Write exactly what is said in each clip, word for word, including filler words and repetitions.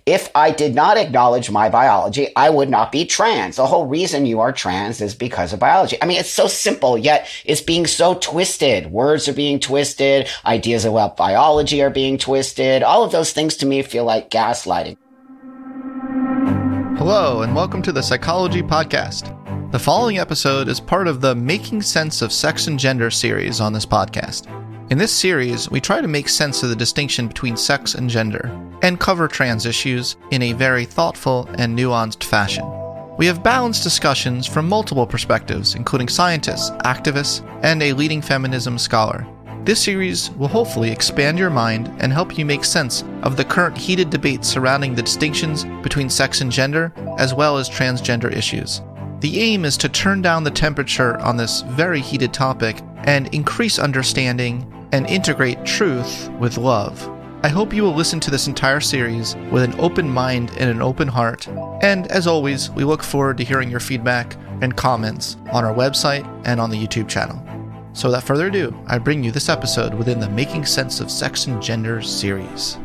if I did not acknowledge my biology, I would not be trans. The whole reason you are trans is because of biology. I mean, it's so simple, yet it's being so twisted. Words are being twisted. Ideas about biology are being twisted. All of those things to me feel like gaslighting. Hello, and welcome to the Psychology Podcast. The following episode is part of the Making Sense of Sex and Gender series on this podcast. In this series, we try to make sense of the distinction between sex and gender, and cover trans issues in a very thoughtful and nuanced fashion. We have balanced discussions from multiple perspectives, including scientists, activists, and a leading feminism scholar. This series will hopefully expand your mind and help you make sense of the current heated debate surrounding the distinctions between sex and gender, as well as transgender issues. The aim is to turn down the temperature on this very heated topic and increase understanding and integrate truth with love. I hope you will listen to this entire series with an open mind and an open heart. And as always, we look forward to hearing your feedback and comments on our website and on the YouTube channel. So without further ado, I bring you this episode within the Making Sense of Sex and Gender series.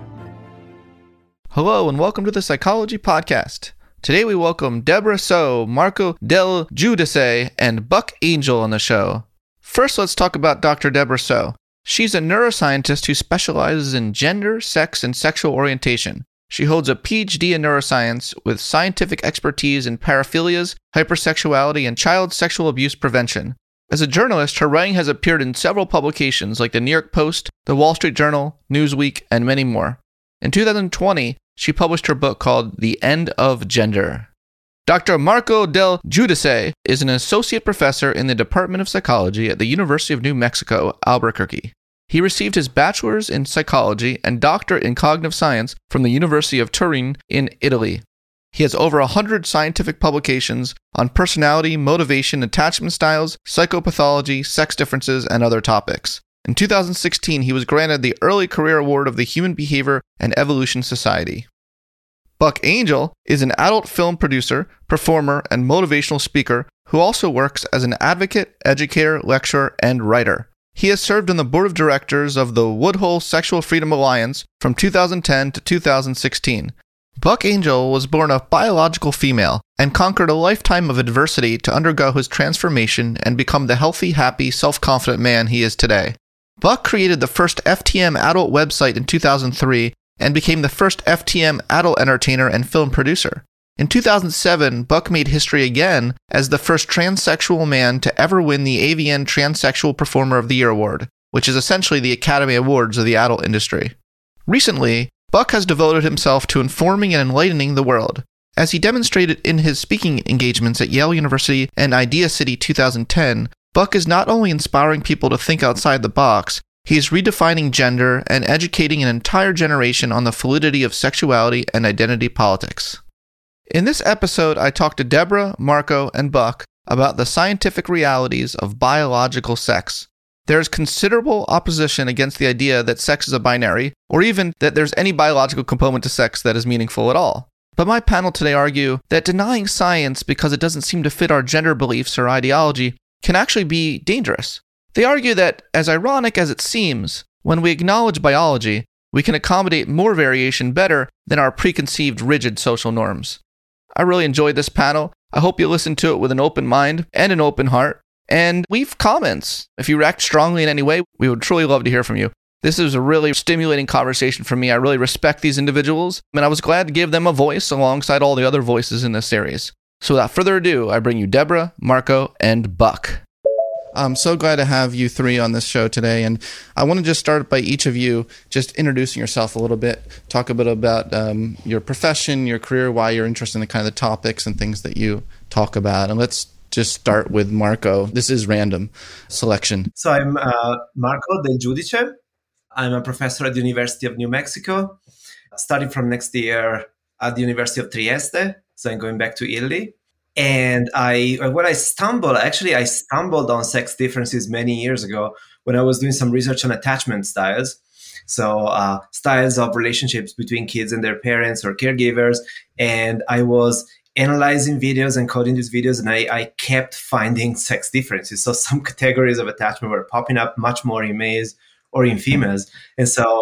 Hello and welcome to the Psychology Podcast. Today we welcome Deborah So, Marco Del Giudice, and Buck Angel on the show. First, let's talk about Doctor Deborah So. She's a neuroscientist who specializes in gender, sex, and sexual orientation. She holds a P H D in neuroscience with scientific expertise in paraphilias, hypersexuality, and child sexual abuse prevention. As a journalist, her writing has appeared in several publications like the New York Post, the Wall Street Journal, Newsweek, and many more. In two thousand twenty, she published her book called The End of Gender. Doctor Marco Del Giudice is an associate professor in the Department of Psychology at the University of New Mexico, Albuquerque. He received his bachelor's in psychology and doctorate in cognitive science from the University of Turin in Italy. He has over one hundred scientific publications on personality, motivation, attachment styles, psychopathology, sex differences, and other topics. In two thousand sixteen, he was granted the Early Career Award of the Human Behavior and Evolution Society. Buck Angel is an adult film producer, performer, and motivational speaker who also works as an advocate, educator, lecturer, and writer. He has served on the board of directors of the Woodhull Sexual Freedom Alliance from two thousand ten to two thousand sixteen. Buck Angel was born a biological female and conquered a lifetime of adversity to undergo his transformation and become the healthy, happy, self-confident man he is today. Buck created the first F T M adult website in two thousand three and became the first F T M adult entertainer and film producer. In two thousand seven, Buck made history again as the first transsexual man to ever win the A V N Transsexual Performer of the Year award, which is essentially the Academy Awards of the adult industry. Recently, Buck has devoted himself to informing and enlightening the world. As he demonstrated in his speaking engagements at Yale University and Idea City two thousand ten, Buck is not only inspiring people to think outside the box, he is redefining gender and educating an entire generation on the fluidity of sexuality and identity politics. In this episode, I talked to Deborah, Marco, and Buck about the scientific realities of biological sex. There is considerable opposition against the idea that sex is a binary, or even that there's any biological component to sex that is meaningful at all. But my panel today argue that denying science because it doesn't seem to fit our gender beliefs or ideology can actually be dangerous. They argue that, as ironic as it seems, when we acknowledge biology, we can accommodate more variation better than our preconceived rigid social norms. I really enjoyed this panel. I hope you listen to it with an open mind and an open heart, and leave comments. If you react strongly in any way, we would truly love to hear from you. This is a really stimulating conversation for me. I really respect these individuals, and I was glad to give them a voice alongside all the other voices in this series. So without further ado, I bring you Deborah, Marco, and Buck. I'm so glad to have you three on this show today, and I want to just start by each of you just introducing yourself a little bit, talk a bit about um, your profession, your career, why you're interested in the kind of the topics and things that you talk about. And let's just start with Marco. This is random selection. So I'm uh, Marco Del Giudice. I'm a professor at the University of New Mexico, starting from next year at the University of Trieste. So I'm going back to Italy. And I, when I stumbled, actually, I stumbled on sex differences many years ago when I was doing some research on attachment styles. So uh, styles of relationships between kids and their parents or caregivers. And I was analyzing videos and coding these videos, and I, I kept finding sex differences. So some categories of attachment were popping up much more in males or in females. And so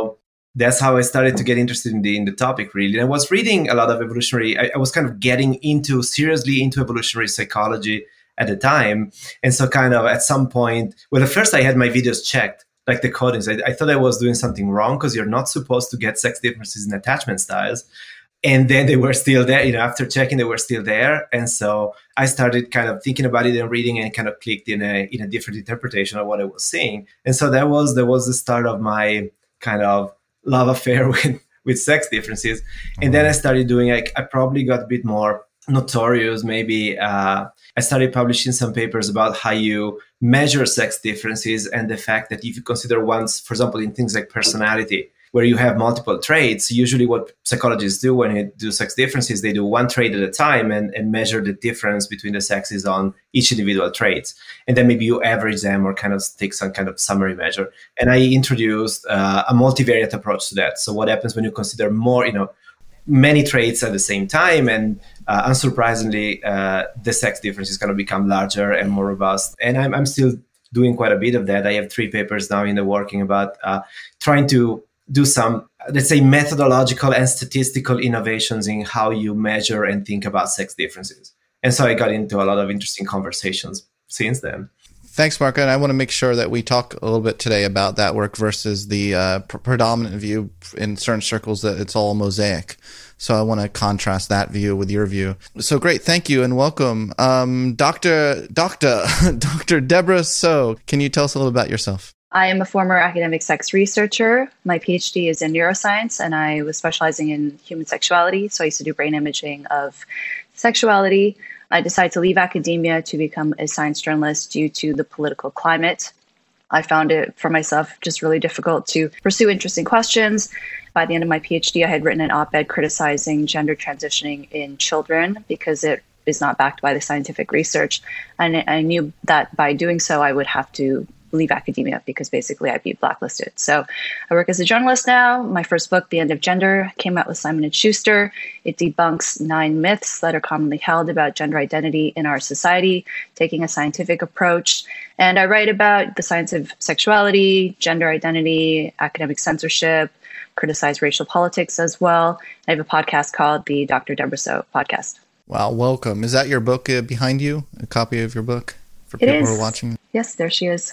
that's how I started to get interested in the in the topic, really. And I was reading a lot of evolutionary, I, I was kind of getting into, seriously into evolutionary psychology at the time. And so kind of at some point, well, at first I had my videos checked, like the codings. I, I thought I was doing something wrong because you're not supposed to get sex differences in attachment styles. And then they were still there, you know, after checking, they were still there. And so I started kind of thinking about it and reading, and kind of clicked in a in a different interpretation of what I was seeing. And so that was that was the start of my kind of love affair with, with sex differences. And then I started doing, like, I probably got a bit more notorious, maybe. Uh, I started publishing some papers about how you measure sex differences, and the fact that if you consider one's, for example, in things like personality, where you have multiple traits, usually what psychologists do when they do sex differences, they do one trait at a time and, and measure the difference between the sexes on each individual trait. And then maybe you average them or kind of take some kind of summary measure. And I introduced uh, a multivariate approach to that. So what happens when you consider more, you know, many traits at the same time, and uh, unsurprisingly, uh, the sex difference is going to become larger and more robust. And I'm, I'm still doing quite a bit of that. I have three papers now in the working about uh, trying to do some, let's say, methodological and statistical innovations in how you measure and think about sex differences. And so I got into a lot of interesting conversations since then. Thanks, Marco. And I want to make sure that we talk a little bit today about that work versus the uh, pr- predominant view in certain circles that it's all mosaic. So I want to contrast that view with your view. So great. Thank you and welcome. Um, Doctor Doctor Doctor Deborah So, can you tell us a little about yourself? I am a former academic sex researcher. My PhD is in neuroscience, and I was specializing in human sexuality. So I used to do brain imaging of sexuality. I decided to leave academia to become a science journalist due to the political climate. I found it for myself just really difficult to pursue interesting questions. By the end of my PhD, I had written an op-ed criticizing gender transitioning in children because it is not backed by the scientific research. And I knew that by doing so, I would have to leave academia because basically I'd be blacklisted. So I work as a journalist now. My first book, The End of Gender, came out with Simon and Schuster. It debunks nine myths that are commonly held about gender identity in our society, taking a scientific approach. And I write about the science of sexuality, gender identity, academic censorship, criticize racial politics as well. I have a podcast called the Doctor Deborah So podcast. Wow, welcome. Is that your book uh, behind you? A copy of your book for it people is. who are watching? Yes, there she is.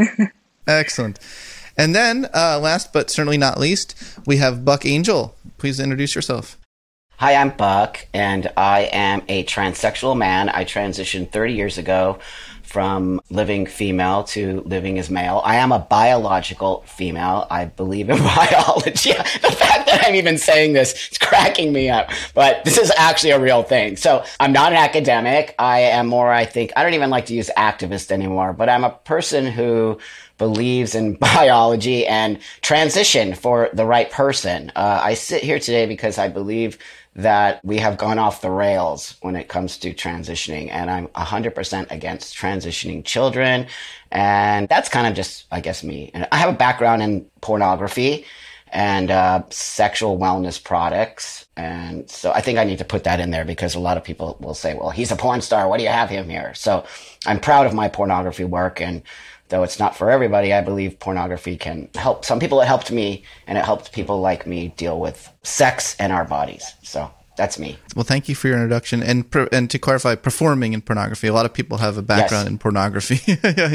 Excellent. And then uh, last but certainly not least, we have Buck Angel. Please introduce yourself. Hi, I'm Buck, and I am a transsexual man. I transitioned thirty years ago from living female to living as male. I am a biological female. I believe in biology. The fact that I'm even saying this is cracking me up, but this is actually a real thing. So I'm not an academic. I am more, I think, I don't even like to use activist anymore, but I'm a person who believes in biology and transition for the right person. Uh, I sit here today because I believe that we have gone off the rails when it comes to transitioning, and I'm one hundred percent against transitioning children. And that's kind of just, I guess, me. And I have a background in pornography and uh, sexual wellness products. And so I think I need to put that in there because a lot of people will say, well, he's a porn star. Why do you have him here? So I'm proud of my pornography work. And though it's not for everybody, I believe pornography can help. Some people, it helped me, and it helped people like me deal with sex and our bodies. So that's me. Well, thank you for your introduction. And per, and to clarify, performing in pornography. A lot of people have a background yes. in pornography. yeah, yeah.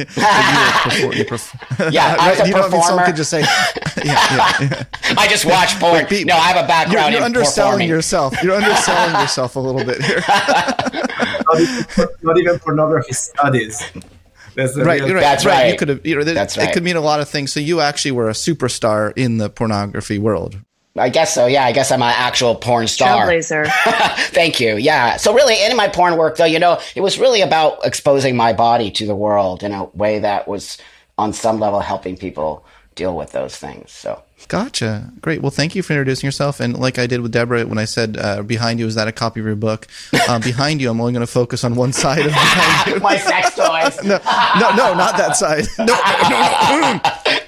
you you perf- yeah I was a you performer. Know, I mean, someone could just say, yeah, yeah, yeah. I just watch porn. Be, no, I have a background you're, you're in underselling performing. yourself. You're underselling yourself a little bit here. not, even, not even pornography studies. That's right, real, right. That's right. right. You could have. You know, th- that's right. It could mean a lot of things. So you actually were a superstar in the pornography world. I guess so. Yeah, I guess I'm an actual porn star. Trailblazer. Thank you. Yeah. So really, in my porn work, though, you know, it was really about exposing my body to the world in a way that was, on some level, helping people deal with those things. So. Gotcha. Great. Well, thank you for introducing yourself. And like I did with Deborah, when I said uh, behind you, is that a copy of your book? Uh, behind you, I'm only going to focus on one side of behind you. My sex toys. no, no, no, not that side. No, no, no.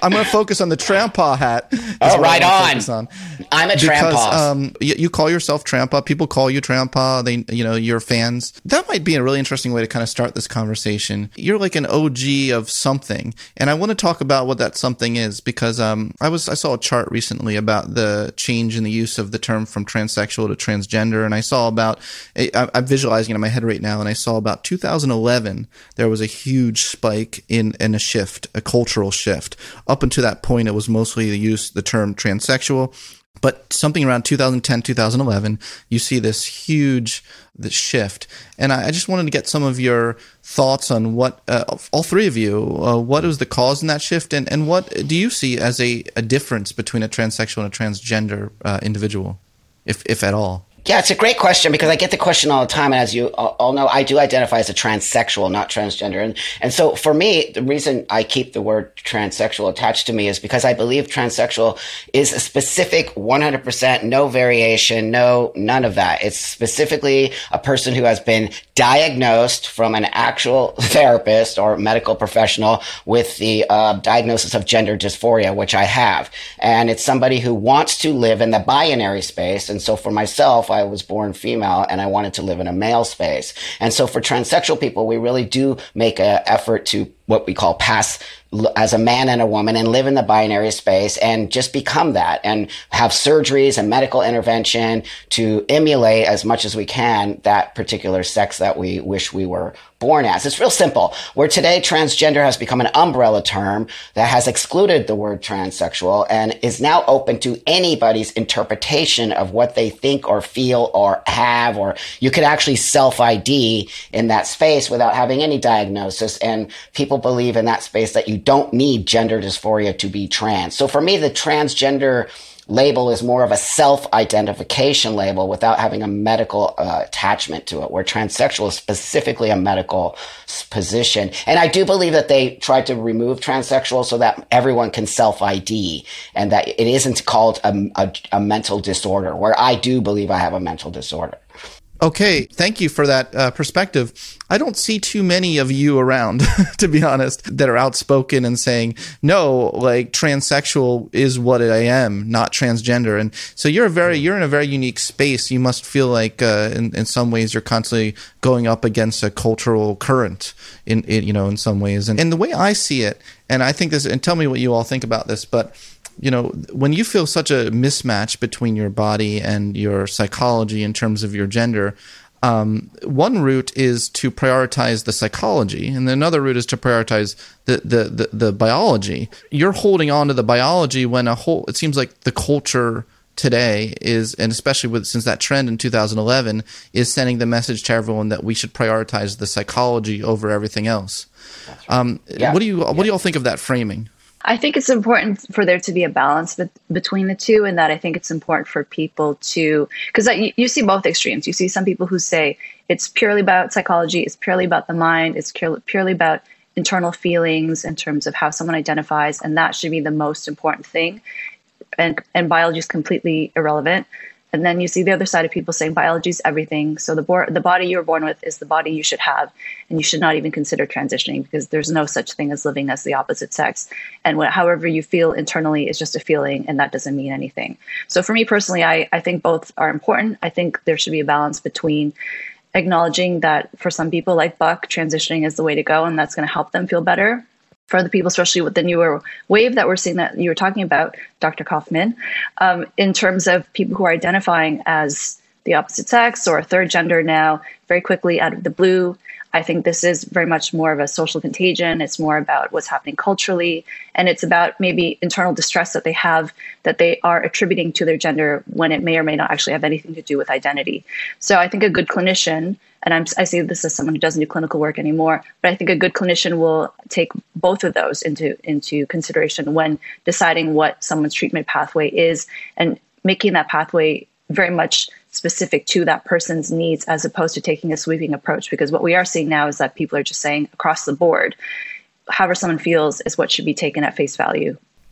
I'm going to focus on the Trampa hat. Oh, right on. on. I'm a Trampa. Um, you, you call yourself Trampa. People call you Trampa. They, you know, your fans. That might be a really interesting way to kind of start this conversation. You're like an O G of something, and I want to talk about what that something is because um, I was I saw a chart recently about the change in the use of the term from transsexual to transgender, and I saw about I, I'm visualizing it in my head right now, and I saw about two thousand eleven there was a huge spike in in a shift, a cultural shift. Up until that point, it was mostly the use the term transsexual. But something around two thousand ten, two thousand eleven, you see this huge this shift. And I, I just wanted to get some of your thoughts on what, uh, all three of you, uh, what was the cause in that shift? And, and what do you see as a, a difference between a transsexual and a transgender uh, individual, if if at all? Yeah, it's a great question because I get the question all the time. And as you all know, I do identify as a transsexual, not transgender. And, and so for me, the reason I keep the word transsexual attached to me is because I believe transsexual is a specific one hundred percent, no variation, no, none of that. It's specifically a person who has been diagnosed from an actual therapist or medical professional with the uh, diagnosis of gender dysphoria, which I have. And it's somebody who wants to live in the binary space. And so for myself, I was born female and I wanted to live in a male space. And so for transsexual people, we really do make an effort to what we call pass as a man and a woman and live in the binary space and just become that and have surgeries and medical intervention to emulate as much as we can that particular sex that we wish we were born as. It's real simple. Where today transgender has become an umbrella term that has excluded the word transsexual and is now open to anybody's interpretation of what they think or feel or have, or you could actually self-I D in that space without having any diagnosis. And people believe in that space that you don't need gender dysphoria to be trans. So for me, the transgender label is more of a self-identification label without having a medical uh, attachment to it, where transsexual is specifically a medical position. And I do believe that they tried to remove transsexual so that everyone can self-I D and that it isn't called a, a, a mental disorder, where I do believe I have a mental disorder. Okay, thank you for that uh, perspective. I don't see too many of you around, to be honest, that are outspoken and saying, no, like transsexual is what I am, not transgender. And so you're a very, you're in a very unique space. You must feel like uh, in, in some ways you're constantly going up against a cultural current in, in you know, in some ways. And, and the way I see it, and I think this, and tell me what you all think about this, but you know, when you feel such a mismatch between your body and your psychology in terms of your gender, um, one route is to prioritize the psychology, and another route is to prioritize the, the, the, the biology. You're holding on to the biology when a whole, it seems like the culture today is, and especially with since that trend in two thousand eleven, is sending the message to everyone that we should prioritize the psychology over everything else. Um, yeah. What do you what do you all think of that framing? I think it's important for there to be a balance be- between the two, and that I think it's important for people to, because you, you see both extremes. You see some people who say it's purely about psychology, it's purely about the mind, it's purely, purely about internal feelings in terms of how someone identifies, and that should be the most important thing, and, and biology is completely irrelevant. And then you see the other side of people saying biology is everything. So the bo- the body you were born with is the body you should have. And you should not even consider transitioning because there's no such thing as living as the opposite sex. And what, however you feel internally is just a feeling, and that doesn't mean anything. So for me personally, I, I think both are important. I think there should be a balance between acknowledging that for some people like Buck, transitioning is the way to go, and that's going to help them feel better. For the people, especially with the newer wave that we're seeing that you were talking about, Doctor Kaufman, um, in terms of people who are identifying as the opposite sex or a third gender now, very quickly out of the blue. I think this is very much more of a social contagion. It's more about what's happening culturally, and it's about maybe internal distress that they have that they are attributing to their gender when it may or may not actually have anything to do with identity. So I think a good clinician, and I'm, I say this as someone who doesn't do clinical work anymore, but I think a good clinician will take both of those into, into consideration when deciding what someone's treatment pathway is and making that pathway very much specific to that person's needs as opposed to taking a sweeping approach. Because what we are seeing now is that people are just saying across the board, however someone feels is what should be taken at face value.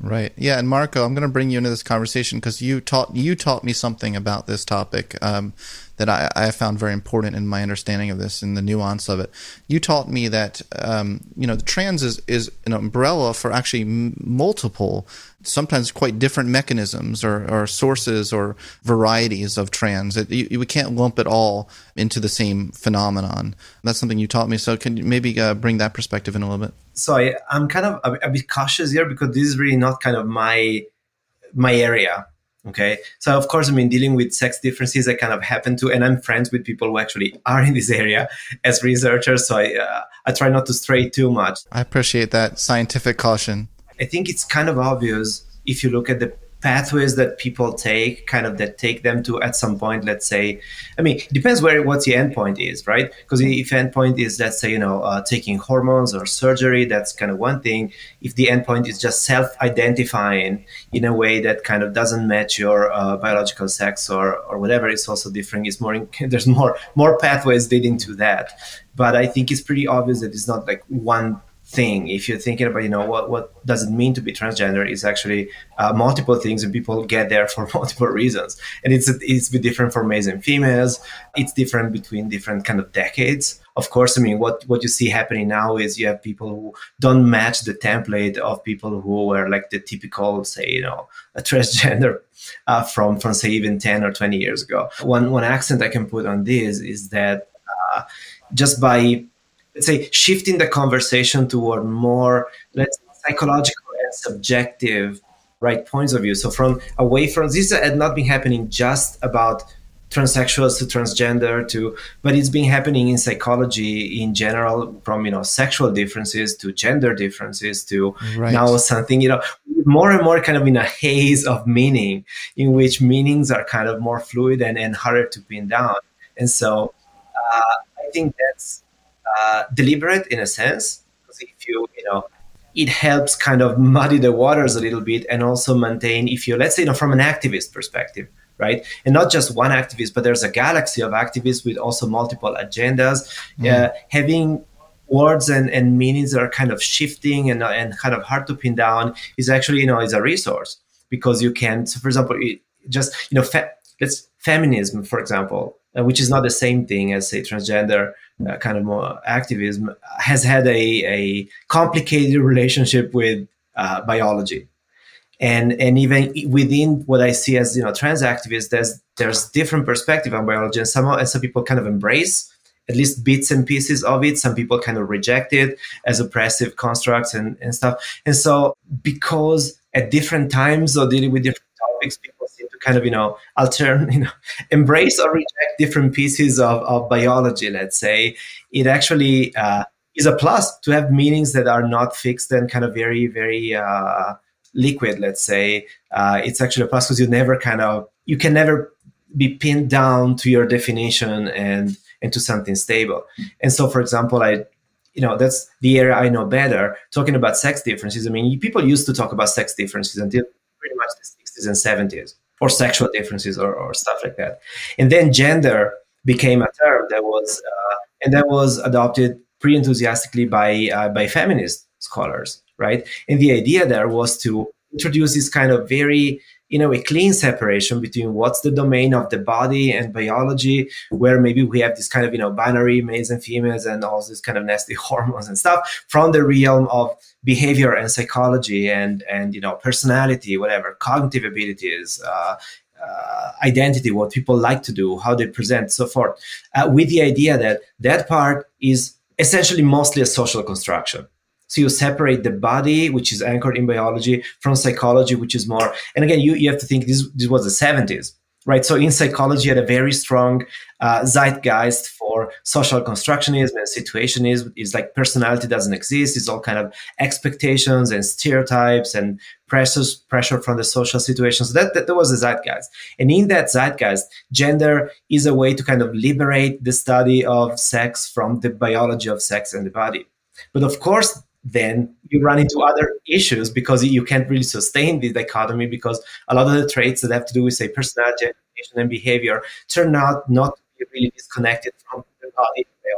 Right. Yeah. And Marco, I'm going to bring you into this conversation because you taught you taught me something about this topic um, that I, I found very important in my understanding of this and the nuance of it. You taught me that um, you know the trans is, is an umbrella for actually m- multiple, sometimes quite different mechanisms or, or sources or varieties of trans. It, you, we can't lump it all into the same phenomenon. That's something you taught me. So can you maybe uh, bring that perspective in a little bit? So I, I'm kind of a, a bit cautious here because this is really not kind of my my area. Okay, so of course, I mean, dealing with sex differences, I kind of happen to, and I'm friends with people who actually are in this area as researchers. So I uh, I try not to stray too much. I appreciate that scientific caution. I think it's kind of obvious if you look at the pathways that people take, kind of that take them to at some point, let's say, I mean, it depends where what the endpoint is, right? Because if endpoint is, let's say, you know, uh, taking hormones or surgery, that's kind of one thing. If the endpoint is just self-identifying in a way that kind of doesn't match your uh, biological sex or or whatever, it's also different. It's more, in, there's more more pathways leading to that. But I think it's pretty obvious that it's not like one thing. If you're thinking about, you know, what, what does it mean to be transgender, is actually uh, multiple things, and people get there for multiple reasons. And it's it's a bit different for males and females. It's different between different kind of decades. Of course, I mean, what, what you see happening now is you have people who don't match the template of people who were like the typical, say, you know, a transgender uh, from, from say even ten or twenty years ago. One, one accent I can put on this is that uh, just by let's say shifting the conversation toward more, let's say, psychological and subjective, right, points of view. So from away from this had not been happening just about transsexuals to transgender to, but it's been happening in psychology in general, from, you know, sexual differences to gender differences to right. now something, you know, more and more kind of in a haze of meaning, in which meanings are kind of more fluid and, and harder to pin down. And so uh, I think that's Uh, deliberate in a sense, because if you, you know, it helps kind of muddy the waters a little bit, and also maintain, if you, let's say, you know, from an activist perspective, right? And not just one activist, but there's a galaxy of activists with also multiple agendas, mm. uh, having words and, and meanings that are kind of shifting and, and kind of hard to pin down is actually, you know, is a resource, because you can, so for example, it just, you know, fe- let's feminism, for example, uh, which is not the same thing as, say, transgender uh, kind of more activism, has had a, a complicated relationship with uh, biology. And and even within what I see as, you know, trans activists, there's there's different perspective on biology, and some and some people kind of embrace at least bits and pieces of it. Some people kind of reject it as oppressive constructs and, and stuff. And so because at different times or dealing with different topics, people seem to kind of, you know, altern, you know, embrace or reject different pieces of, of biology, let's say. It actually uh, is a plus to have meanings that are not fixed and kind of very, very uh, liquid, let's say. Uh, it's actually a plus because you never kind of, you can never be pinned down to your definition and into something stable. And so, for example, I, you know, that's the area I know better, talking about sex differences. I mean, people used to talk about sex differences until pretty much the sixties and seventies, or sexual differences or, or stuff like that. And then gender became a term that was, uh, and that was adopted pretty enthusiastically by, uh, by feminist scholars, right? And the idea there was to introduce this kind of very, you know, a clean separation between what's the domain of the body and biology, where maybe we have this kind of, you know, binary males and females and all this kind of nasty hormones and stuff, from the realm of behavior and psychology and, and, you know, personality, whatever, cognitive abilities, uh, uh, identity, what people like to do, how they present, so forth, uh, with the idea that that part is essentially mostly a social construction. So you separate the body, which is anchored in biology, from psychology, which is more, and again, you, you have to think this, this was the seventies, right? So in psychology, you had a very strong uh, zeitgeist for social constructionism and situationism. It's like personality doesn't exist. It's all kind of expectations and stereotypes and pressures, pressure from the social situation. So that, that, that was the zeitgeist. And in that zeitgeist, gender is a way to kind of liberate the study of sex from the biology of sex and the body. But of course, then you run into other issues because you can't really sustain the dichotomy, because a lot of the traits that have to do with, say, personality, education, and behavior turn out not to be really disconnected from the body biology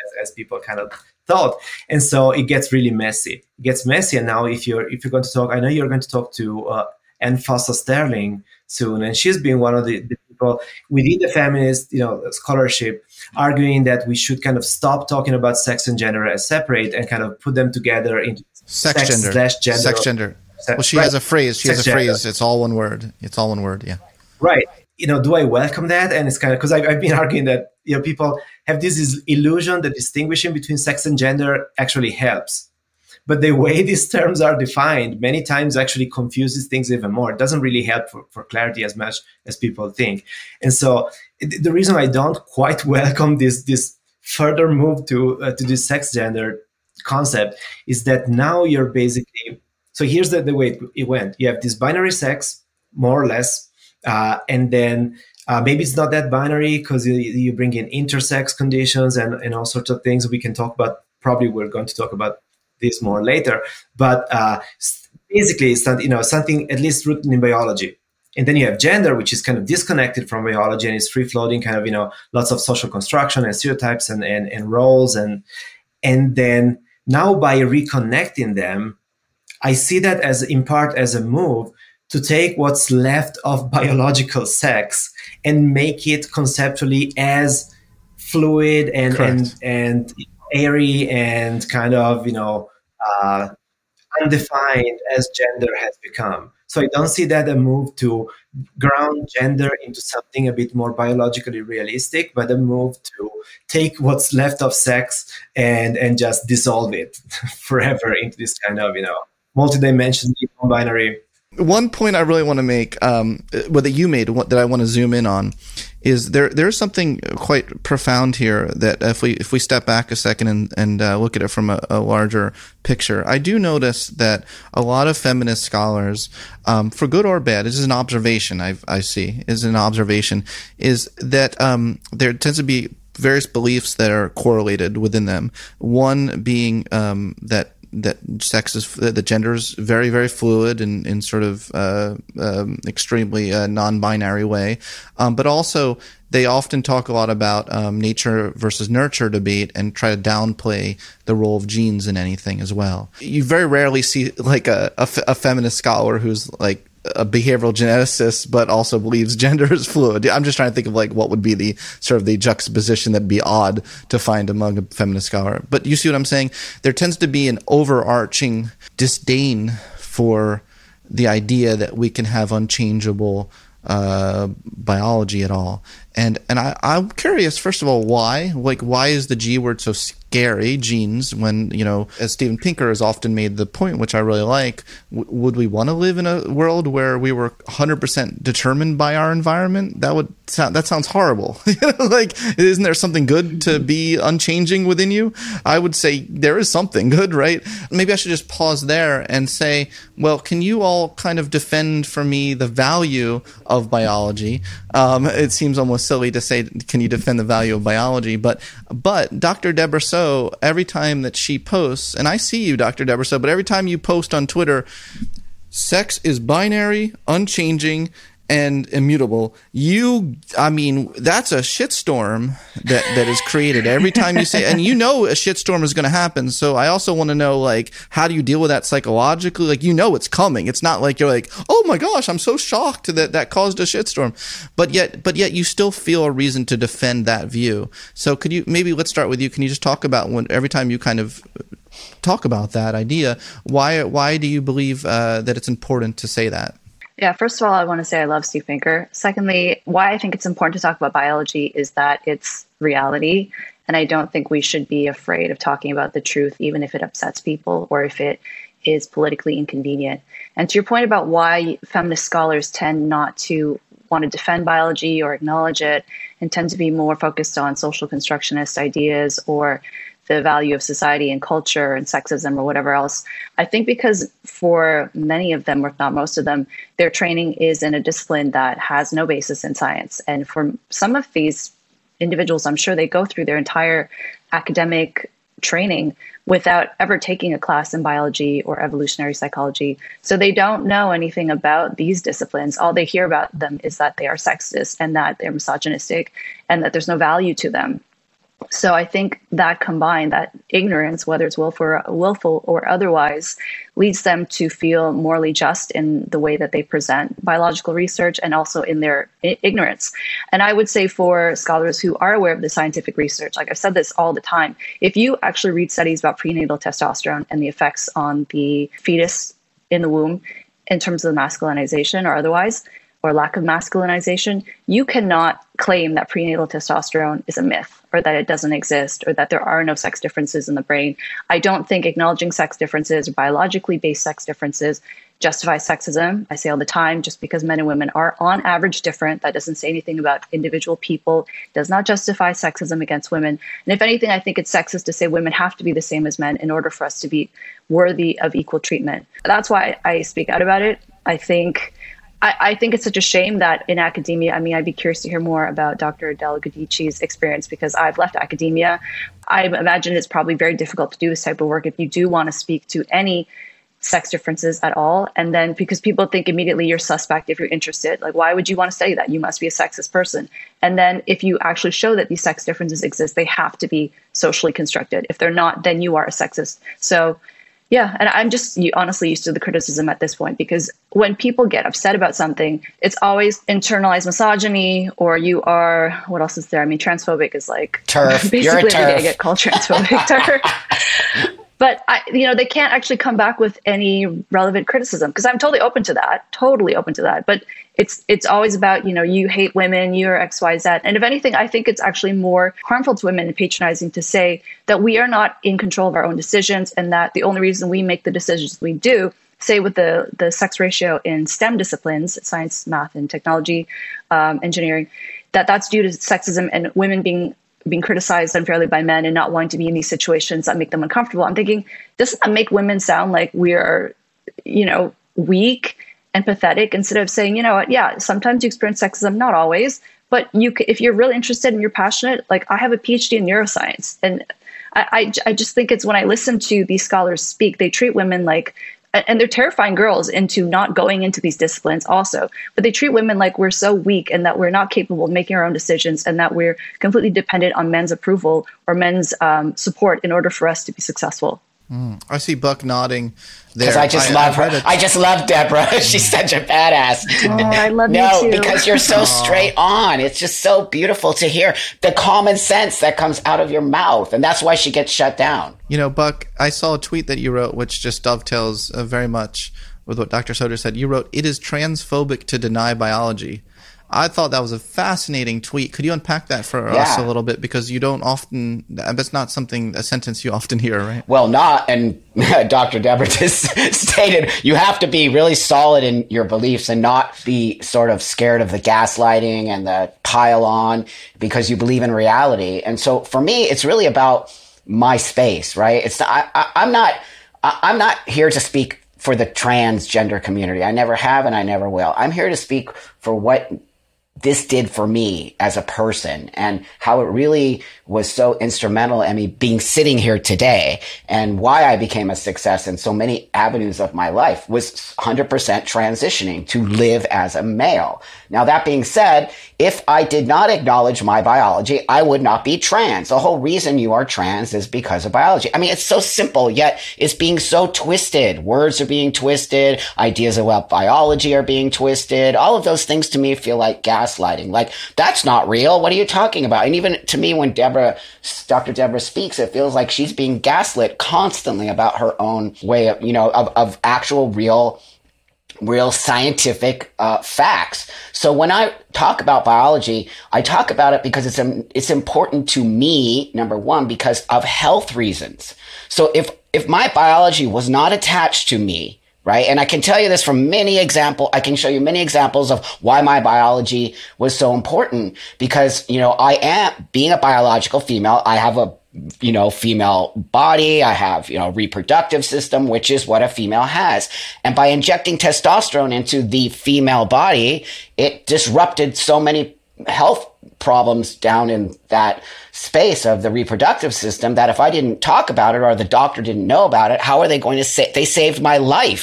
as people kind of thought. And so it gets really messy. It gets messy. And now if you're if you're going to talk, I know you're going to talk to uh, Anne Foster Sterling soon, and she's been one of the, the people within the feminist, you know, scholarship, arguing that we should kind of stop talking about sex and gender as separate and kind of put them together into sex, sex gender. slash gender. Sex gender. Well, she right. has a phrase. She Sex has a phrase. gender. It's all one word. It's all one word. Yeah. Right. You know, do I welcome that? And it's kind of because I've, I've been arguing that, you know, people have this illusion that distinguishing between sex and gender actually helps. But the way these terms are defined many times actually confuses things even more. It doesn't really help for, for clarity as much as people think. And so it, the reason I don't quite welcome this this further move to uh, to this sex gender concept is that now you're basically, so here's the, the way it, it went. You have this binary sex, more or less, uh, and then uh, maybe it's not that binary because you, you bring in intersex conditions and, and all sorts of things we can talk about. Probably we're going to talk about this more later, but uh, basically it's not, you know, something at least rooted in biology. And then you have gender, which is kind of disconnected from biology and is free floating, kind of, you know, lots of social construction and stereotypes and, and, and roles. And, and then now by reconnecting them, I see that as in part as a move to take what's left of biological sex and make it conceptually as fluid and, and, and airy and kind of, you know, uh, undefined as gender has become. So I don't see that a move to ground gender into something a bit more biologically realistic, but a move to take what's left of sex and, and just dissolve it forever into this kind of, you know, multidimensional, non-binary. One point I really want to make, um, what that you made, what, that I want to zoom in on, is there. There's something quite profound here that if we if we step back a second and and uh, look at it from a, a larger picture, I do notice that a lot of feminist scholars, um, for good or bad, this is an observation I I see is an observation is that um, there tends to be various beliefs that are correlated within them. One being um, that. that sex is, that gender is very, very fluid in, in sort of uh, um, extremely uh, non-binary way. Um, but also they often talk a lot about um, nature versus nurture debate and try to downplay the role of genes in anything as well. You very rarely see like a, a, a feminist scholar who's like a behavioral geneticist, but also believes gender is fluid. I'm just trying to think of like what would be the sort of the juxtaposition that'd be odd to find among a feminist scholar. But you see what I'm saying? There tends to be an overarching disdain for the idea that we can have unchangeable uh, biology at all. And and I, I'm curious, first of all, why? Like, why is the G word so scary, genes, when, you know, as Steven Pinker has often made the point, which I really like, w- would we want to live in a world where we were one hundred percent determined by our environment? That would sound, that sounds horrible. You know, like, isn't there something good to be unchanging within you? I would say there is something good, right? Maybe I should just pause there and say, well, can you all kind of defend for me the value of biology? Um, it seems almost silly to say, can you defend the value of biology? But but Doctor Debra Soh, every time that she posts, and I see you, Doctor Debra Soh, but every time you post on Twitter, sex is binary, unchanging, and immutable. You, I mean, that's a shitstorm that, that is created every time you say, and you know a shitstorm is going to happen. So I also want to know, like, how do you deal with that psychologically? Like, you know, it's coming. It's not like you're like, oh my gosh, I'm so shocked that that caused a shitstorm. But yet, but yet you still feel a reason to defend that view. So could you, maybe let's start with you. Can you just talk about when, every time you kind of talk about that idea, why, why do you believe uh, that it's important to say that? Yeah, first of all, I want to say I love Steve Pinker. Secondly, why I think it's important to talk about biology is that it's reality. And I don't think we should be afraid of talking about the truth, even if it upsets people or if it is politically inconvenient. And to your point about why feminist scholars tend not to want to defend biology or acknowledge it and tend to be more focused on social constructionist ideas or the value of society and culture and sexism or whatever else. I think because for many of them, or if not most of them, their training is in a discipline that has no basis in science. And for some of these individuals, I'm sure they go through their entire academic training without ever taking a class in biology or evolutionary psychology. So they don't know anything about these disciplines. All they hear about them is that they are sexist and that they're misogynistic and that there's no value to them. So I think that combined, that ignorance, whether it's willful or, willful or otherwise, leads them to feel morally just in the way that they present biological research and also in their I- ignorance. And I would say for scholars who are aware of the scientific research, like I've said this all the time, if you actually read studies about prenatal testosterone and the effects on the fetus in the womb in terms of masculinization or otherwise, or lack of masculinization, you cannot claim that prenatal testosterone is a myth or that it doesn't exist or that there are no sex differences in the brain. I don't think acknowledging sex differences or biologically based sex differences justifies sexism. I say all the time, just because men and women are on average different, that doesn't say anything about individual people, does not justify sexism against women. And if anything, I think it's sexist to say women have to be the same as men in order for us to be worthy of equal treatment. That's why I speak out about it. I think I, I think it's such a shame that in academia, I mean, I'd be curious to hear more about Doctor Del Giudice's experience because I've left academia. I imagine it's probably very difficult to do this type of work if you do want to speak to any sex differences at all. And then because people think immediately you're suspect if you're interested, like, why would you want to study that? You must be a sexist person. And then if you actually show that these sex differences exist, they have to be socially constructed. If they're not, then you are a sexist. So yeah, and I'm just honestly used to the criticism at this point because when people get upset about something, it's always internalized misogyny or you are, what else is there? I mean, transphobic is like, turf. Basically You're a every day I turf. get called transphobic. Turf. But, I, you know, they can't actually come back with any relevant criticism because I'm totally open to that, totally open to that. But it's it's always about, you know, you hate women, you're X, Y, Z. And if anything, I think it's actually more harmful to women and patronizing to say that we are not in control of our own decisions and that the only reason we make the decisions we do, say with the, the sex ratio in STEM disciplines, science, math, and technology, um, engineering, that that's due to sexism and women being being criticized unfairly by men and not wanting to be in these situations that make them uncomfortable. I'm thinking, doesn't that make women sound like we are, you know, weak and pathetic instead of saying, you know what, yeah, sometimes you experience sexism, not always, but you, if you're really interested and you're passionate, like I have a P H D in neuroscience. And I, I, I just think it's when I listen to these scholars speak, they treat women like, and they're terrifying girls into not going into these disciplines also, but they treat women like we're so weak and that we're not capable of making our own decisions and that we're completely dependent on men's approval or men's um, support in order for us to be successful. Mm, I see Buck nodding there. Because I just I, love I her. I just love Deborah. She's such a badass. Oh, I love no, you too. because you're so straight on. It's just so beautiful to hear the common sense that comes out of your mouth. And that's why she gets shut down. You know, Buck, I saw a tweet that you wrote, which just dovetails uh, very much with what Doctor Soder said. You wrote, "It is transphobic to deny biology." I thought that was a fascinating tweet. Could you unpack that for Yeah. us a little bit? Because you don't often, that's not something, a sentence you often hear, right? Well, not, and Doctor Deborah just stated, you have to be really solid in your beliefs and not be sort of scared of the gaslighting and the pile on because you believe in reality. And so for me, it's really about my space, right? It's I, I, I'm not, I, I'm not here to speak for the transgender community. I never have and I never will. I'm here to speak for what this did for me as a person and how it really was so instrumental in me being sitting here today and why I became a success in so many avenues of my life was one hundred percent transitioning to live as a male. Now, that being said, if I did not acknowledge my biology, I would not be trans. The whole reason you are trans is because of biology. I mean, it's so simple, yet it's being so twisted. Words are being twisted. Ideas about biology are being twisted. All of those things to me feel like gaslighting. Like, that's not real. What are you talking about? And even to me, when Deborah, Doctor Deborah speaks, it feels like she's being gaslit constantly about her own way of, you know, of, of actual real real scientific uh, facts. So when I talk about biology, I talk about it because it's um, it's important to me, number one, because of health reasons. So if if my biology was not attached to me, right, and I can tell you this from many example, I can show you many examples of why my biology was so important because, you know, I am, being a biological female, I have a you know, female body. I have, you know, reproductive system, which is what a female has. And by injecting testosterone into the female body, it disrupted so many health problems down in that space of the reproductive system that if I didn't talk about it or the doctor didn't know about it, how are they going to say, they saved my life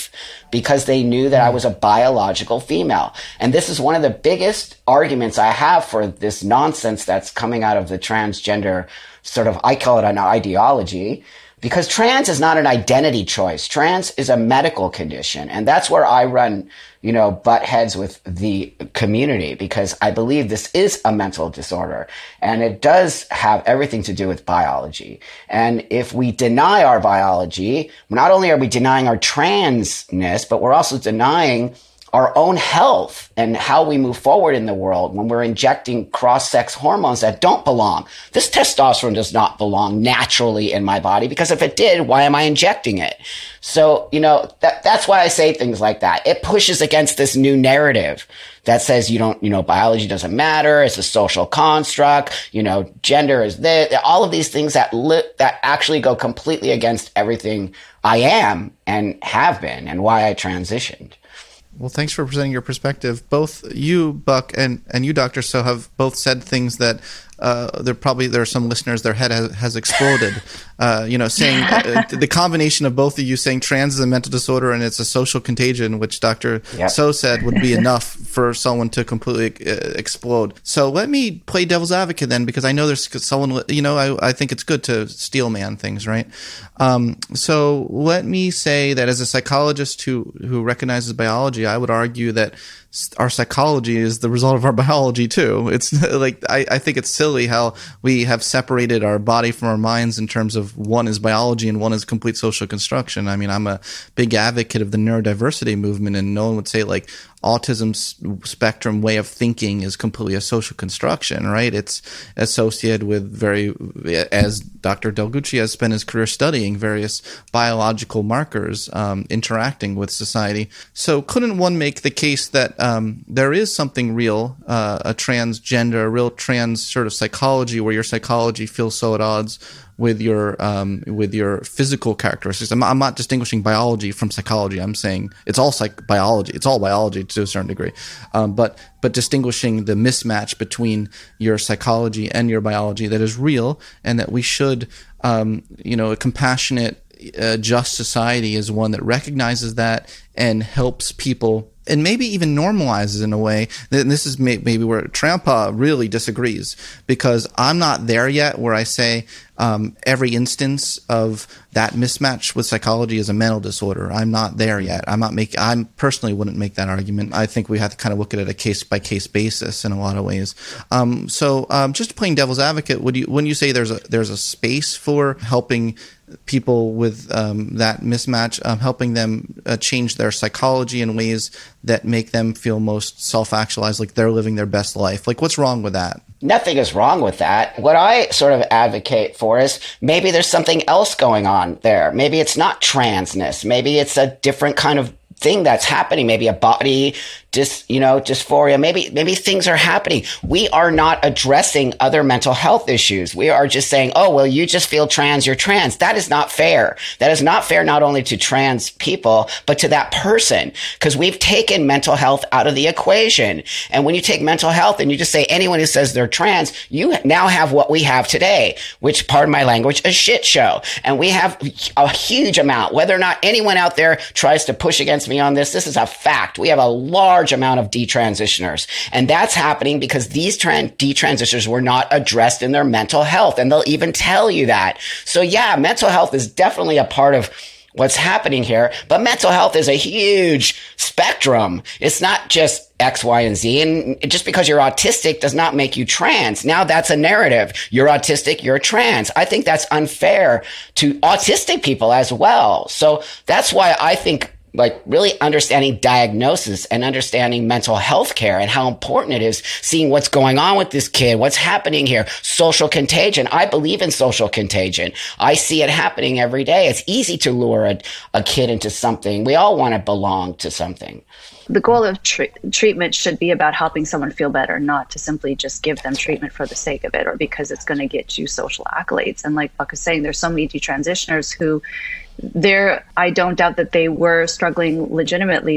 because they knew that I was a biological female. And this is one of the biggest arguments I have for this nonsense that's coming out of the transgender sort of, I call it an ideology, because trans is not an identity choice. Trans is a medical condition. And that's where I run, you know, butt heads with the community, because I believe this is a mental disorder and it does have everything to do with biology. And if we deny our biology, not only are we denying our transness, but we're also denying our own health and how we move forward in the world when we're injecting cross-sex hormones that don't belong. This testosterone does not belong naturally in my body, because if it did, why am I injecting it? So, you know, that, that's why I say things like that. It pushes against this new narrative that says you don't, you know, biology doesn't matter. It's a social construct. You know, gender is this, all of these things that li- that actually go completely against everything I am and have been and why I transitioned. Well, thanks for presenting your perspective. Both you, Buck, and, and you, Doctor So, have both said things that uh, there probably there are some listeners, their head has, has exploded. Uh, you know, saying uh, the combination of both of you saying trans is a mental disorder and it's a social contagion, which Doctor Yep. So said would be enough for someone to completely uh, explode. So let me play devil's advocate then, because I know there's someone, you know, I, I think it's good to steel man things, right? Um, so let me say that as a psychologist who, who recognizes biology, I would argue that our psychology is the result of our biology too. It's like, I, I think it's silly how we have separated our body from our minds in terms of one is biology and one is complete social construction. I mean, I'm a big advocate of the neurodiversity movement, and no one would say like autism spectrum way of thinking is completely a social construction, right? It's associated with very, as Doctor Delgucci has spent his career studying various biological markers um, interacting with society. So couldn't one make the case that um, there is something real, uh, a transgender, a real trans sort of psychology where your psychology feels so at odds with your um, with your physical characteristics? I'm, I'm not distinguishing biology from psychology. I'm saying it's all psych biology. It's all biology to a certain degree, um, but but distinguishing the mismatch between your psychology and your biology that is real, and that we should, um, you know, a compassionate, uh, just society is one that recognizes that and helps people. And maybe even normalizes in a way. And this is maybe where Trampa really disagrees, because I'm not there yet where I say um, every instance of that mismatch with psychology is a mental disorder. I'm not there yet. I'm not making. I personally wouldn't make that argument. I think we have to kind of look at it a case by case basis in a lot of ways. Um, so um, just playing devil's advocate, would you when you say there's a there's a space for helping people with um, that mismatch, um, helping them uh, change their psychology in ways that make them feel most self-actualized, like they're living their best life. Like, what's wrong with that? Nothing is wrong with that. What I sort of advocate for is maybe there's something else going on there. Maybe it's not transness. Maybe it's a different kind of thing that's happening. Maybe a body dis, you know, dysphoria. Maybe, maybe things are happening. We are not addressing other mental health issues. We are just saying, oh, well, you just feel trans, you're trans. That is not fair. That is not fair not only to trans people, but to that person, because we've taken mental health out of the equation. And when you take mental health and you just say anyone who says they're trans, you now have what we have today, which, pardon my language, a shit show. And we have a huge amount. Whether or not anyone out there tries to push against me on this, this is a fact. We have a large amount of detransitioners. And that's happening because these trans- detransitioners were not addressed in their mental health. And they'll even tell you that. So yeah, mental health is definitely a part of what's happening here. But mental health is a huge spectrum. It's not just X, Y, and Z. And just because you're autistic does not make you trans. Now that's a narrative. You're autistic, you're trans. I think that's unfair to autistic people as well. So that's why I think like really understanding diagnosis and understanding mental health care and how important it is, seeing what's going on with this kid, what's happening here, social contagion. I believe in social contagion. I see it happening every day. It's easy to lure a, a kid into something. We all want to belong to something. The goal of tre- treatment should be about helping someone feel better, not to simply just give them treatment for the sake of it or because it's going to get you social accolades. And like Buck is saying, there's so many detransitioners who there, I don't doubt that they were struggling legitimately with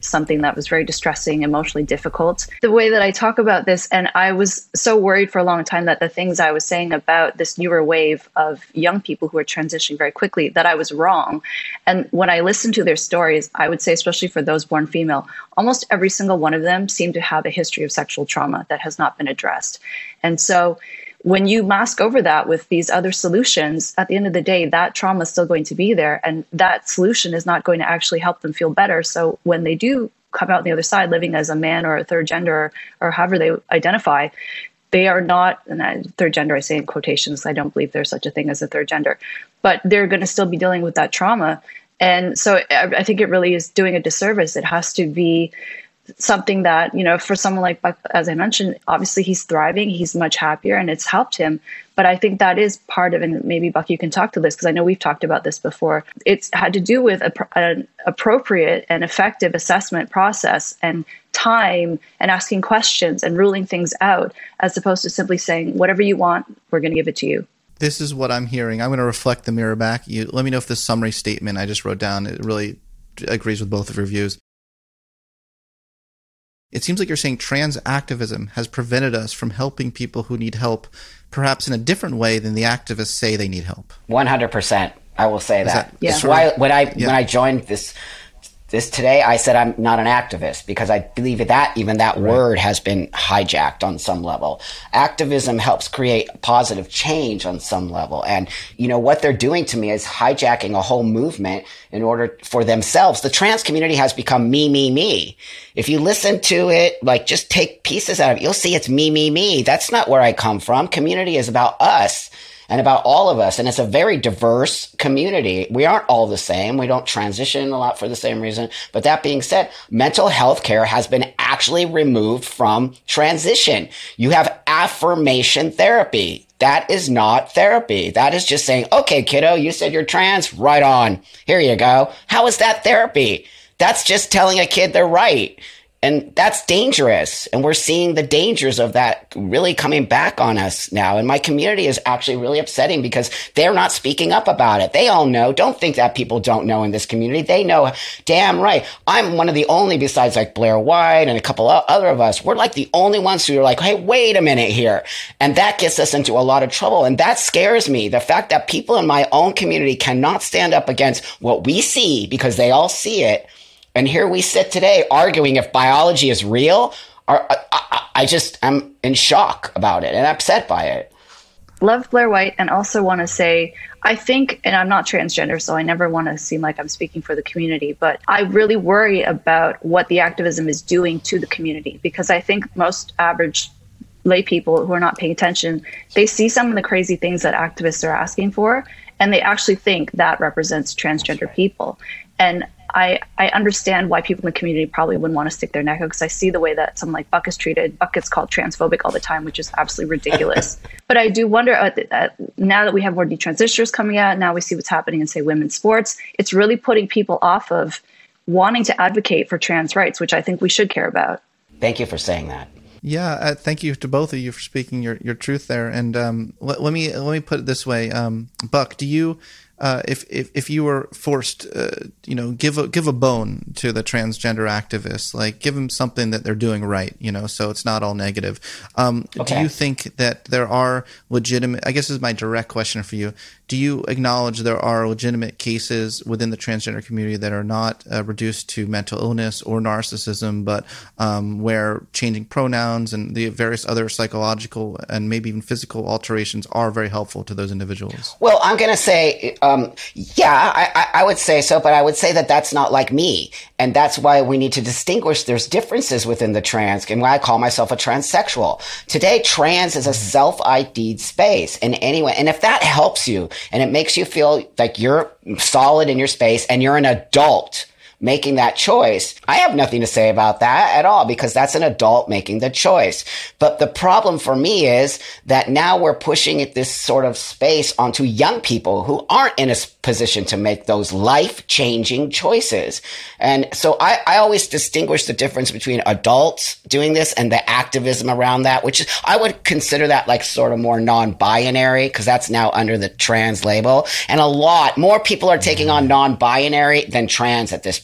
something that was very distressing, emotionally difficult. The way that I talk about this, and I was so worried for a long time that the things I was saying about this newer wave of young people who are transitioning very quickly, that I was wrong. And when I listened to their stories, I would say, especially for those born female, almost every single one of them seemed to have a history of sexual trauma that has not been addressed. And so when you mask over that with these other solutions, at the end of the day, that trauma is still going to be there. And that solution is not going to actually help them feel better. So when they do come out on the other side, living as a man or a third gender or however they identify, they are not, and I, third gender, I say in quotations, I don't believe there's such a thing as a third gender, but they're going to still be dealing with that trauma. And so I think it really is doing a disservice. It has to be something that, you know, for someone like Buck, as I mentioned, obviously he's thriving, he's much happier, and it's helped him. But I think that is part of, and maybe Buck, you can talk to this, because I know we've talked about this before. It's had to do with a, an appropriate and effective assessment process and time and asking questions and ruling things out, as opposed to simply saying, whatever you want, we're going to give it to you. This is what I'm hearing. I'm going to reflect the mirror back. You let me know if this summary statement I just wrote down, it really agrees with both of your views. It seems like you're saying trans activism has prevented us from helping people who need help, perhaps in a different way than the activists say they need help. one hundred percent. I will say that. that yeah. That's why when I yeah. when I joined this this today, I said I'm not an activist, because I believe that even that right. word has been hijacked on some level. Activism helps create positive change on some level. And, you know, what they're doing to me is hijacking a whole movement in order for themselves. The trans community has become me, me, me. If you listen to it, like just take pieces out of it, you'll see it's me, me, me. That's not where I come from. Community is about us. And about all of us. And it's a very diverse community. We aren't all the same. We don't transition a lot for the same reason. But that being said, mental health care has been actually removed from transition. You have affirmation therapy. That is not therapy. That is just saying, okay, kiddo, you said you're trans, right on. Here you go. How is that therapy? That's just telling a kid they're right. And that's dangerous. And we're seeing the dangers of that really coming back on us now. And my community is actually really upsetting because they're not speaking up about it. They all know. Don't think that people don't know in this community. They know damn right. I'm one of the only, besides like Blair White and a couple of other of us, we're like the only ones who are like, hey, wait a minute here. And that gets us into a lot of trouble. And that scares me. The fact that people in my own community cannot stand up against what we see because they all see it. And here we sit today arguing if biology is real. Or, I, I, I just am in shock about it and upset by it. Love Blair White, and also want to say, I think, and I'm not transgender, so I never want to seem like I'm speaking for the community, but I really worry about what the activism is doing to the community, because I think most average lay people who are not paying attention, they see some of the crazy things that activists are asking for, and they actually think that represents transgender right. people. And I, I understand why people in the community probably wouldn't want to stick their neck out, because I see the way that someone like Buck is treated. Buck gets called transphobic all the time, which is absolutely ridiculous. But I do wonder, uh, uh, now that we have more detransitioners coming out, now we see what's happening in, say, women's sports, it's really putting people off of wanting to advocate for trans rights, which I think we should care about. Thank you for saying that. Yeah, uh, thank you to both of you for speaking your, your truth there. And um, let, let me let me put it this way, um, Buck, do you... Uh, if, if if you were forced, uh, you know, give a give a bone to the transgender activists, like give them something that they're doing right, you know, so it's not all negative. Um, okay. Do you think that there are legitimate? I guess this is my direct question for you. Do you acknowledge there are legitimate cases within the transgender community that are not uh, reduced to mental illness or narcissism, but um, where changing pronouns and the various other psychological and maybe even physical alterations are very helpful to those individuals? Well, I'm going to say, um, yeah, I, I would say so, but I would say that that's not like me. And that's why we need to distinguish. There's differences within the trans, and why I call myself a transsexual. Today, trans is a self-I D'd space in any way. And if that helps you, and it makes you feel like you're solid in your space and you're an adult making that choice, I have nothing to say about that at all, because that's an adult making the choice. But the problem for me is that now we're pushing it, this sort of space onto young people who aren't in a position to make those life-changing choices. And so I, I always distinguish the difference between adults doing this and the activism around that, which is, I would consider that like sort of more non-binary, because that's now under the trans label. And a lot more people are taking on non-binary than trans at this point.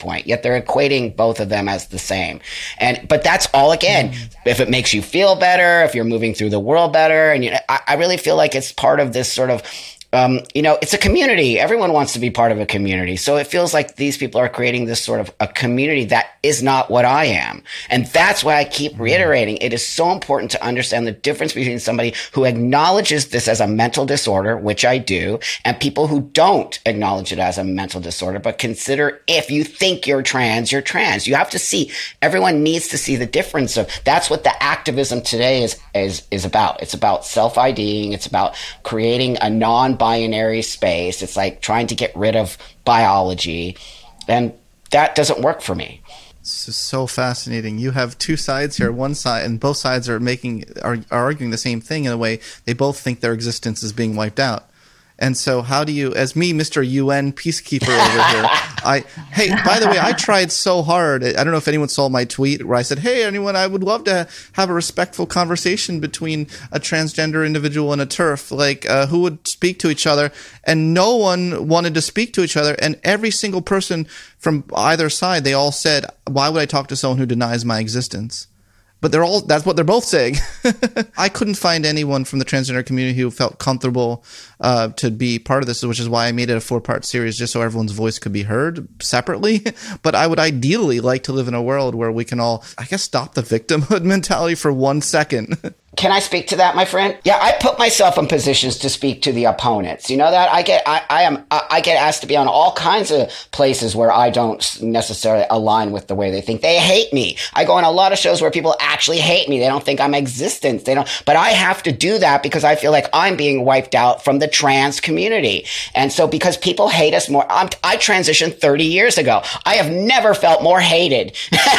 point, yet they're equating both of them as the same. And, but that's all again, mm. if it makes you feel better, if you're moving through the world better. And you know, I, I really feel like it's part of this sort of, Um, you know, it's a community. Everyone wants to be part of a community. So it feels like these people are creating this sort of a community that is not what I am. And that's why I keep reiterating. It is so important to understand the difference between somebody who acknowledges this as a mental disorder, which I do, and people who don't acknowledge it as a mental disorder, but consider if you think you're trans, you're trans. You have to see, everyone needs to see the difference of, that's what the activism today is, is, is about. It's about self-IDing. It's about creating a non binary space. It's like trying to get rid of biology, and that doesn't work for me. This is so fascinating. You have two sides here. One side, and both sides are making are, are arguing the same thing in a way. They both think their existence is being wiped out. And so how do you, as me, Mister U N peacekeeper over here, I, hey, by the way, I tried so hard. I don't know if anyone saw my tweet where I said, hey, anyone, I would love to have a respectful conversation between a transgender individual and a TERF, like uh, who would speak to each other. And no one wanted to speak to each other. And every single person from either side, they all said, why would I talk to someone who denies my existence? But they're all, that's what they're both saying. I couldn't find anyone from the transgender community who felt comfortable uh, to be part of this, which is why I made it a four-part series, just so everyone's voice could be heard separately. But I would ideally like to live in a world where we can all, I guess, stop the victimhood mentality for one second. Can I speak to that, my friend? Yeah, I put myself in positions to speak to the opponents. You know that I get, I, I am, I get asked to be on all kinds of places where I don't necessarily align with the way they think. They hate me. I go on a lot of shows where people actually hate me. They don't think I'm existent. They don't, but I have to do that because I feel like I'm being wiped out from the trans community. And so because people hate us more, I'm, I transitioned thirty years ago. I have never felt more hated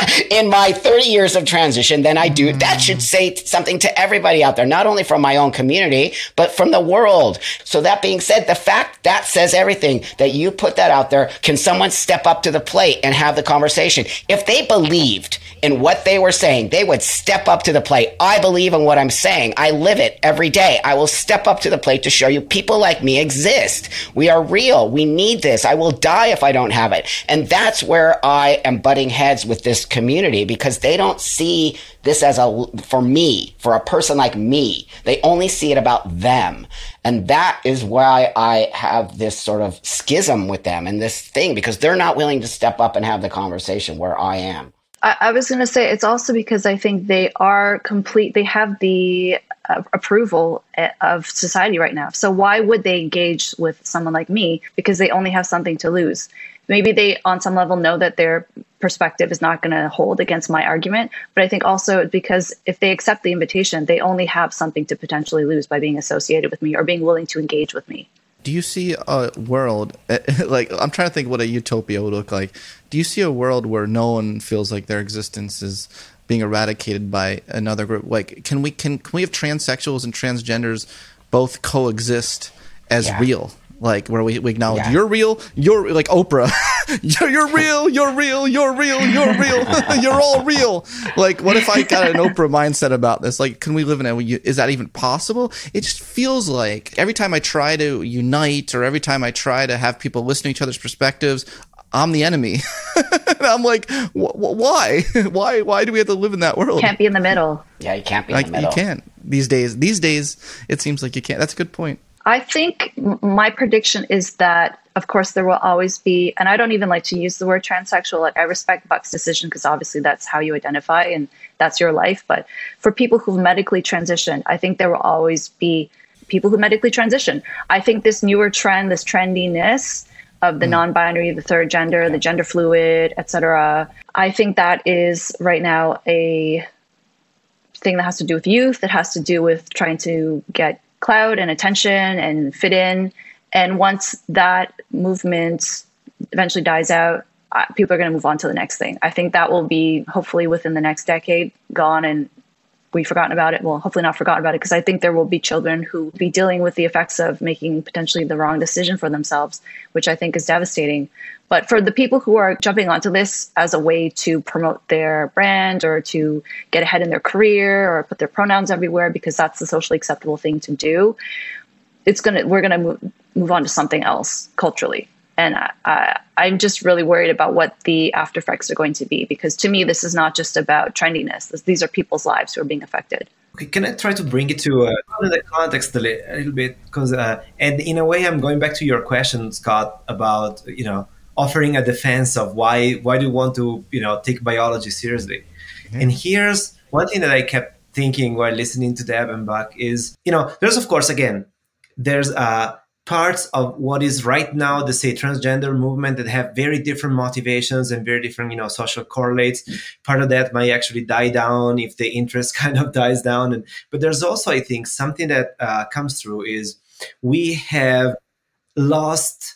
in my thirty years of transition than I do. That should say something to everyone. Everybody out there, not only from my own community, but from the world. So that being said, the fact that says everything that you put that out there, can someone step up to the plate and have the conversation? If they believed in what they were saying, they would step up to the plate. I believe in what I'm saying. I live it every day. I will step up to the plate to show you people like me exist. We are real. We need this. I will die if I don't have it. And that's where I am butting heads with this community, because they don't see this as a, for me, for a person like me, they only see it about them. And that is why I have this sort of schism with them and this thing, because they're not willing to step up and have the conversation where I am. I, I was going to say it's also because I think they are complete, they have the uh, approval of society right now. So why would they engage with someone like me? Because they only have something to lose. Maybe they, on some level, know that their perspective is not going to hold against my argument. But I think also because if they accept the invitation, they only have something to potentially lose by being associated with me or being willing to engage with me. Do you see a world, like, I'm trying to think what a utopia would look like. Do you see a world where no one feels like their existence is being eradicated by another group? Like, can we can, can we have transsexuals and transgenders both coexist as yeah. real? Like, where we, we acknowledge yeah. you're real, you're like Oprah, you're, you're real, you're real, you're real, you're real, you're all real. Like, what if I got an Oprah mindset about this? Like, can we live in a, is that even possible? It just feels like every time I try to unite, or every time I try to have people listen to each other's perspectives, I'm the enemy. And I'm like, wh- wh- why? Why Why do we have to live in that world? Can't be in the middle. Yeah, you can't be like, in the middle. You can't. These days, these days, it seems like you can't. That's a good point. I think my prediction is that, of course, there will always be, and I don't even like to use the word transsexual. Like, I respect Buck's decision because obviously that's how you identify and that's your life. But for people who've medically transitioned, I think there will always be people who medically transition. I think this newer trend, this trendiness of the mm. non-binary, the third gender, the gender fluid, et cetera, I think that is right now a thing that has to do with youth, that has to do with trying to get clout and attention and fit in. And once that movement eventually dies out, uh, people are going to move on to the next thing. I think that will be hopefully within the next decade gone and we've forgotten about it. Well, hopefully not forgotten about it, because I think there will be children who will be dealing with the effects of making potentially the wrong decision for themselves, which I think is devastating. But for the people who are jumping onto this as a way to promote their brand or to get ahead in their career or put their pronouns everywhere because that's the socially acceptable thing to do, it's gonna we're gonna move, move on to something else culturally. And I, I, I'm just really worried about what the after effects are going to be, because to me, this is not just about trendiness. This, these are people's lives who are being affected. Okay, can I try to bring it to uh, the context a, li- a little bit? Because, uh, and in a way, I'm going back to your question, Scott, about, you know, offering a defense of why why do you want to, you know, take biology seriously. Mm-hmm. And here's one thing that I kept thinking while listening to Deb and Buck is, you know, there's, of course, again, there's uh, parts of what is right now the, say, transgender movement that have very different motivations and very different, you know, social correlates. Part of that might actually die down if the interest kind of dies down. And but there's also, I think, something that uh, comes through is we have lost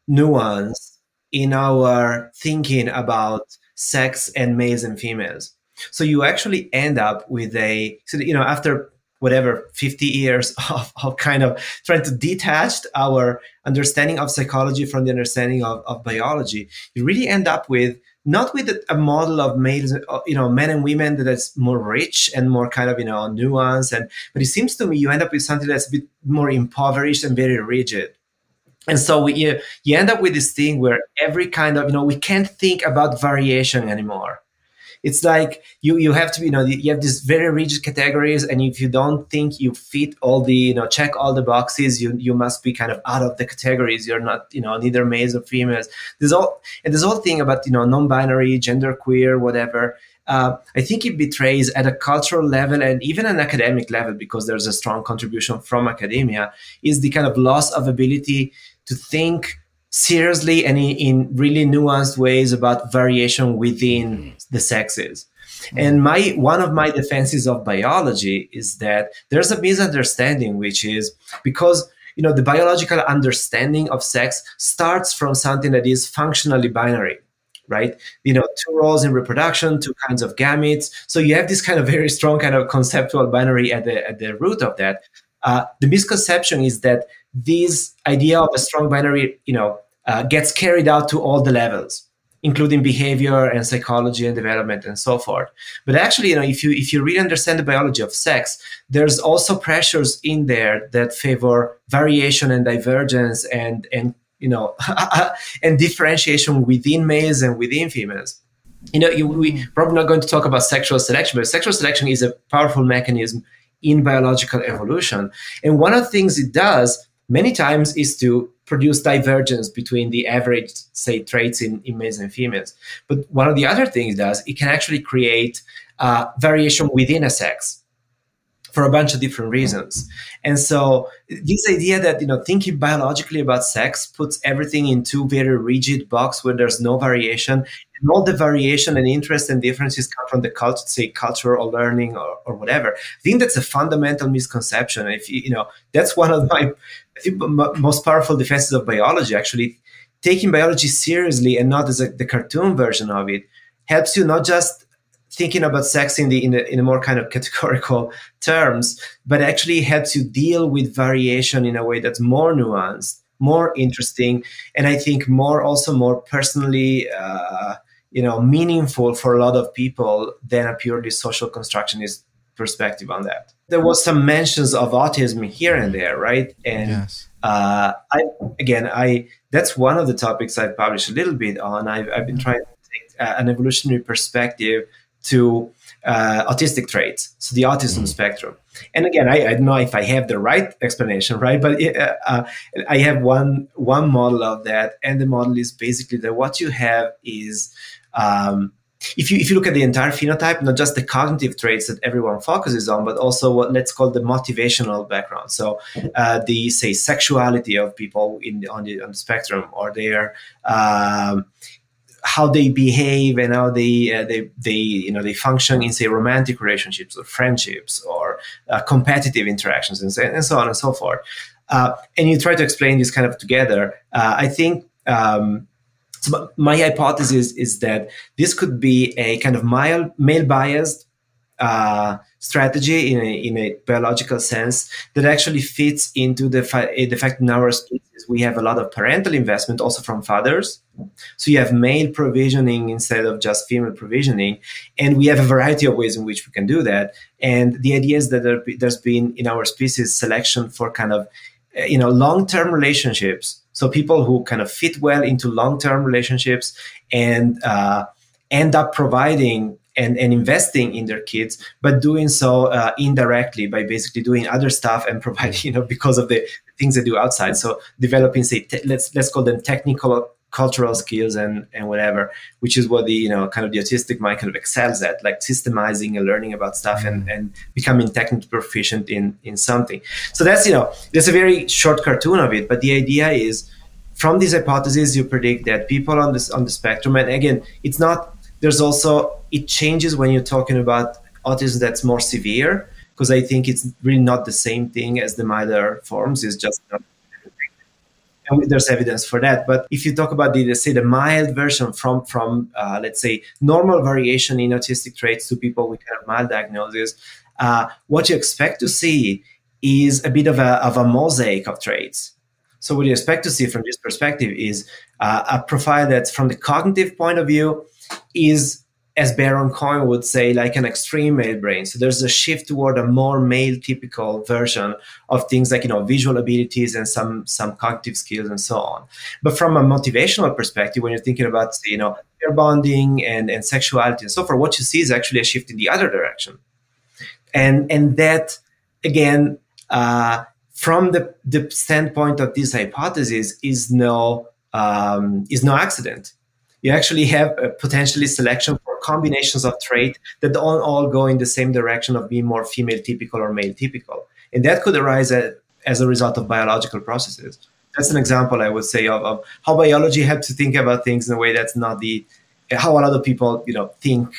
nuance in our thinking about sex and males and females. So you actually end up with a, so, you know, after whatever, fifty years of, of kind of trying to detach our understanding of psychology from the understanding of, of biology, you really end up with, not with a, a model of males, you know, men and women that is more rich and more kind of, you know, nuanced. And, but it seems to me you end up with something that's a bit more impoverished and very rigid. And so we, you, you end up with this thing where every kind of, you know, we can't think about variation anymore. It's like you, you have to, you know, you have these very rigid categories. And if you don't think you fit all the, you know, check all the boxes, you, you must be kind of out of the categories. You're not, you know, neither males or females. There's all, and this whole thing about, you know, non-binary, genderqueer, whatever. Uh, I think it betrays at a cultural level and even an academic level, because there's a strong contribution from academia, is the kind of loss of ability to think seriously and in, in really nuanced ways about variation within the sexes. And my one of my defenses of biology is that there's a misunderstanding, which is because, you know, the biological understanding of sex starts from something that is functionally binary, right? You know, two roles in reproduction, two kinds of gametes. So you have this kind of very strong kind of conceptual binary at the at the root of that. Uh, the misconception is that this idea of a strong binary, you know, uh, gets carried out to all the levels, including behavior and psychology and development and so forth. But actually, you know, if you if you really understand the biology of sex, there's also pressures in there that favor variation and divergence and and you know and differentiation within males and within females. You know, you, we probably not going to talk about sexual selection, but sexual selection is a powerful mechanism in biological evolution. And one of the things it does many times is to produce divergence between the average, say, traits in, in males and females. But one of the other things it does, it can actually create uh, variation within a sex for a bunch of different reasons. And so this idea that, you know, thinking biologically about sex puts everything in two very rigid boxes where there's no variation, and all the variation and interest and differences come from the culture, say culture or learning or, or whatever. I think that's a fundamental misconception. If you, you know, that's one of my I think, m- most powerful defenses of biology. Actually, taking biology seriously and not as a, the cartoon version of it helps you not just thinking about sex in the in a, in a more kind of categorical terms, but actually helps you deal with variation in a way that's more nuanced, more interesting, and I think more also more personally, uh, you know, meaningful for a lot of people than a purely social constructionist perspective on that. There was some mentions of autism here and there, right? And yes. uh, I again, I that's one of the topics I've published a little bit on. I've, I've been trying to take uh, an evolutionary perspective to uh, autistic traits, so the autism mm-hmm. spectrum. And again, I, I don't know if I have the right explanation, right? But uh, uh, I have one one model of that, and the model is basically that what you have is um, if you if you look at the entire phenotype, not just the cognitive traits that everyone focuses on, but also what let's call the motivational background. So uh, the say sexuality of people in on the on the spectrum, or their um, how they behave and how they uh, they they you know they function in say romantic relationships or friendships or uh, competitive interactions and so, and so on and so forth. Uh, and you try to explain this kind of together. Uh, I think um, so my hypothesis is that this could be a kind of mild male biased uh, strategy in a, in a biological sense that actually fits into the, fa- the fact in our species we have a lot of parental investment also from fathers. So you have male provisioning instead of just female provisioning. And we have a variety of ways in which we can do that. And the idea is that there, there's been in our species selection for kind of, you know, long-term relationships So people who kind of fit well into long-term relationships and uh, end up providing and, and investing in their kids, but doing so uh, indirectly by basically doing other stuff and providing, you know, because of the things they do outside. So developing, say, te- let's let's call them technical, cultural skills and and whatever, which is what the, you know, kind of the autistic mind kind of excels at, like systemizing and learning about stuff and, and becoming technically proficient in in something. So that's, you know, there's a very short cartoon of it, but the idea is from these hypotheses you predict that people on this on the spectrum, and again, it's not, there's also, it changes when you're talking about autism that's more severe, because I think it's really not the same thing as the milder forms. It's just not, and there's evidence for that. But if you talk about the, let's say, the mild version from, from uh, let's say, normal variation in autistic traits to people with kind of mild diagnosis, uh, what you expect to see is a bit of a, of a mosaic of traits. So what you expect to see from this perspective is uh, a profile that, from the cognitive point of view, is, as Baron Cohen would say, like an extreme male brain. So there's a shift toward a more male typical version of things like, you know, visual abilities and some some cognitive skills and so on. But from a motivational perspective, when you're thinking about, you know, pair bonding and, and sexuality and so forth, what you see is actually a shift in the other direction. And and that, again, uh, from the, the standpoint of this hypothesis, is no um, is no accident. You actually have a potentially selection for combinations of traits that don't all go in the same direction of being more female typical or male typical. And that could arise a, as a result of biological processes. That's an example, I would say, of, of how biology had to think about things in a way that's not the, how a lot of people, you know, think.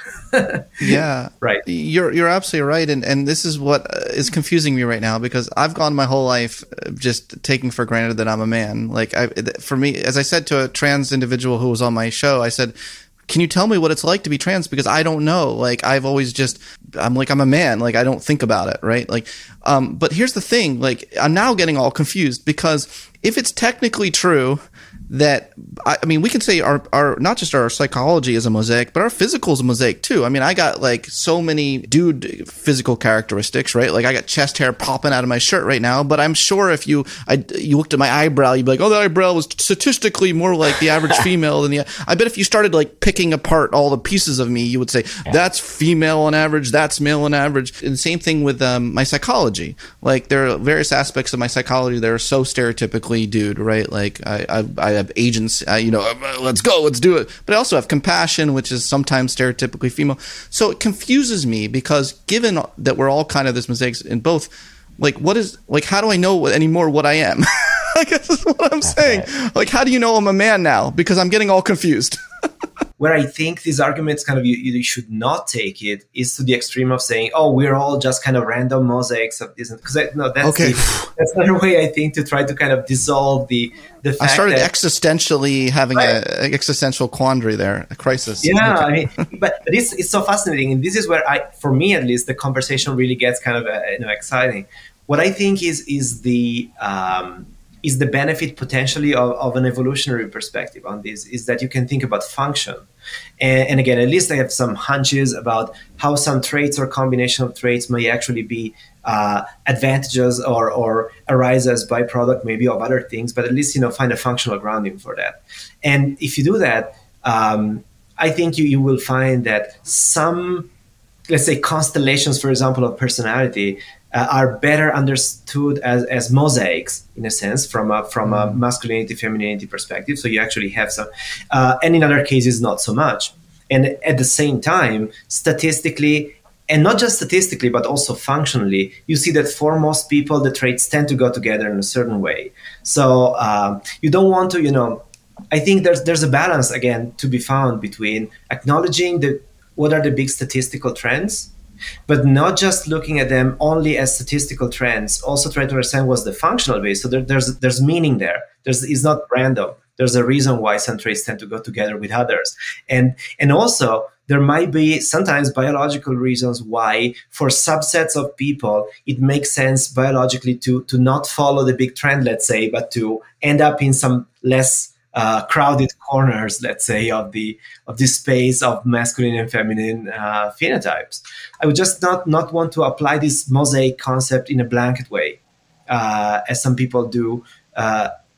Yeah, right. You're you're absolutely right, and and this is what is confusing me right now, because I've gone my whole life just taking for granted that I'm a man. Like, I, for me, as I said to a trans individual who was on my show, I said, can you tell me what it's like to be trans? Because I don't know. Like, I've always just, I'm like, I'm a man. Like, I don't think about it, right? Like, um, but here's the thing. Like, I'm now getting all confused, because if it's technically true that, I mean, we can say our, our, not just our psychology is a mosaic, but our physical is a mosaic too. I mean, I got like so many dude physical characteristics, right? Like, I got chest hair popping out of my shirt right now, but I'm sure if you, I, you looked at my eyebrow, you'd be like, oh, the eyebrow was statistically more like the average female than the, I bet if you started like picking apart all the pieces of me, you would say, that's female on average, that's male on average. And the same thing with um, my psychology. Like, there are various aspects of my psychology that are so stereotypically dude, right? Like, I, I, I have agents, uh, you know, uh, let's go, let's do it. But I also have compassion, which is sometimes stereotypically female. So it confuses me, because given that we're all kind of this mosaics in both, like, what is, like, how do I know what, anymore what I am? I guess that's what I'm saying. Like, how do you know I'm a man now? Because I'm getting all confused. Where I think these arguments kind of, you, you should not take it, is to the extreme of saying, oh, we're all just kind of random mosaics of this. Because no, that's okay. the, that's another way, I think, to try to kind of dissolve the the fact I started that, existentially having right. a, a existential quandary there, a crisis. Yeah, okay. I mean, but, but it's it's so fascinating, and this is where I, for me at least, the conversation really gets kind of uh, you know exciting. What I think is is the um, is the benefit potentially of, of an evolutionary perspective on this, is that you can think about function. And, and again, at least I have some hunches about how some traits or combination of traits may actually be uh, advantages or, or arise as byproduct maybe of other things, but at least, you know, find a functional grounding for that. And if you do that, um, I think you, you will find that some, let's say, constellations, for example, of personality Uh, are better understood as, as mosaics, in a sense, from a, from a masculinity, femininity perspective. So you actually have some, uh, and in other cases, not so much. And at the same time, statistically, and not just statistically, but also functionally, you see that for most people, the traits tend to go together in a certain way. So um, you don't want to, you know, I think there's there's a balance, again, to be found between acknowledging the what are the big statistical trends, but not just looking at them only as statistical trends. Also try to understand what's the functional base. So there, there's there's meaning there. There's it's not random. There's a reason why some traits tend to go together with others. And and also there might be sometimes biological reasons why for subsets of people it makes sense biologically to to not follow the big trend, let's say, but to end up in some less Uh, crowded corners, let's say, of the of this space of masculine and feminine uh, phenotypes. I would just not not want to apply this mosaic concept in a blanket way, uh, as some people do, uh,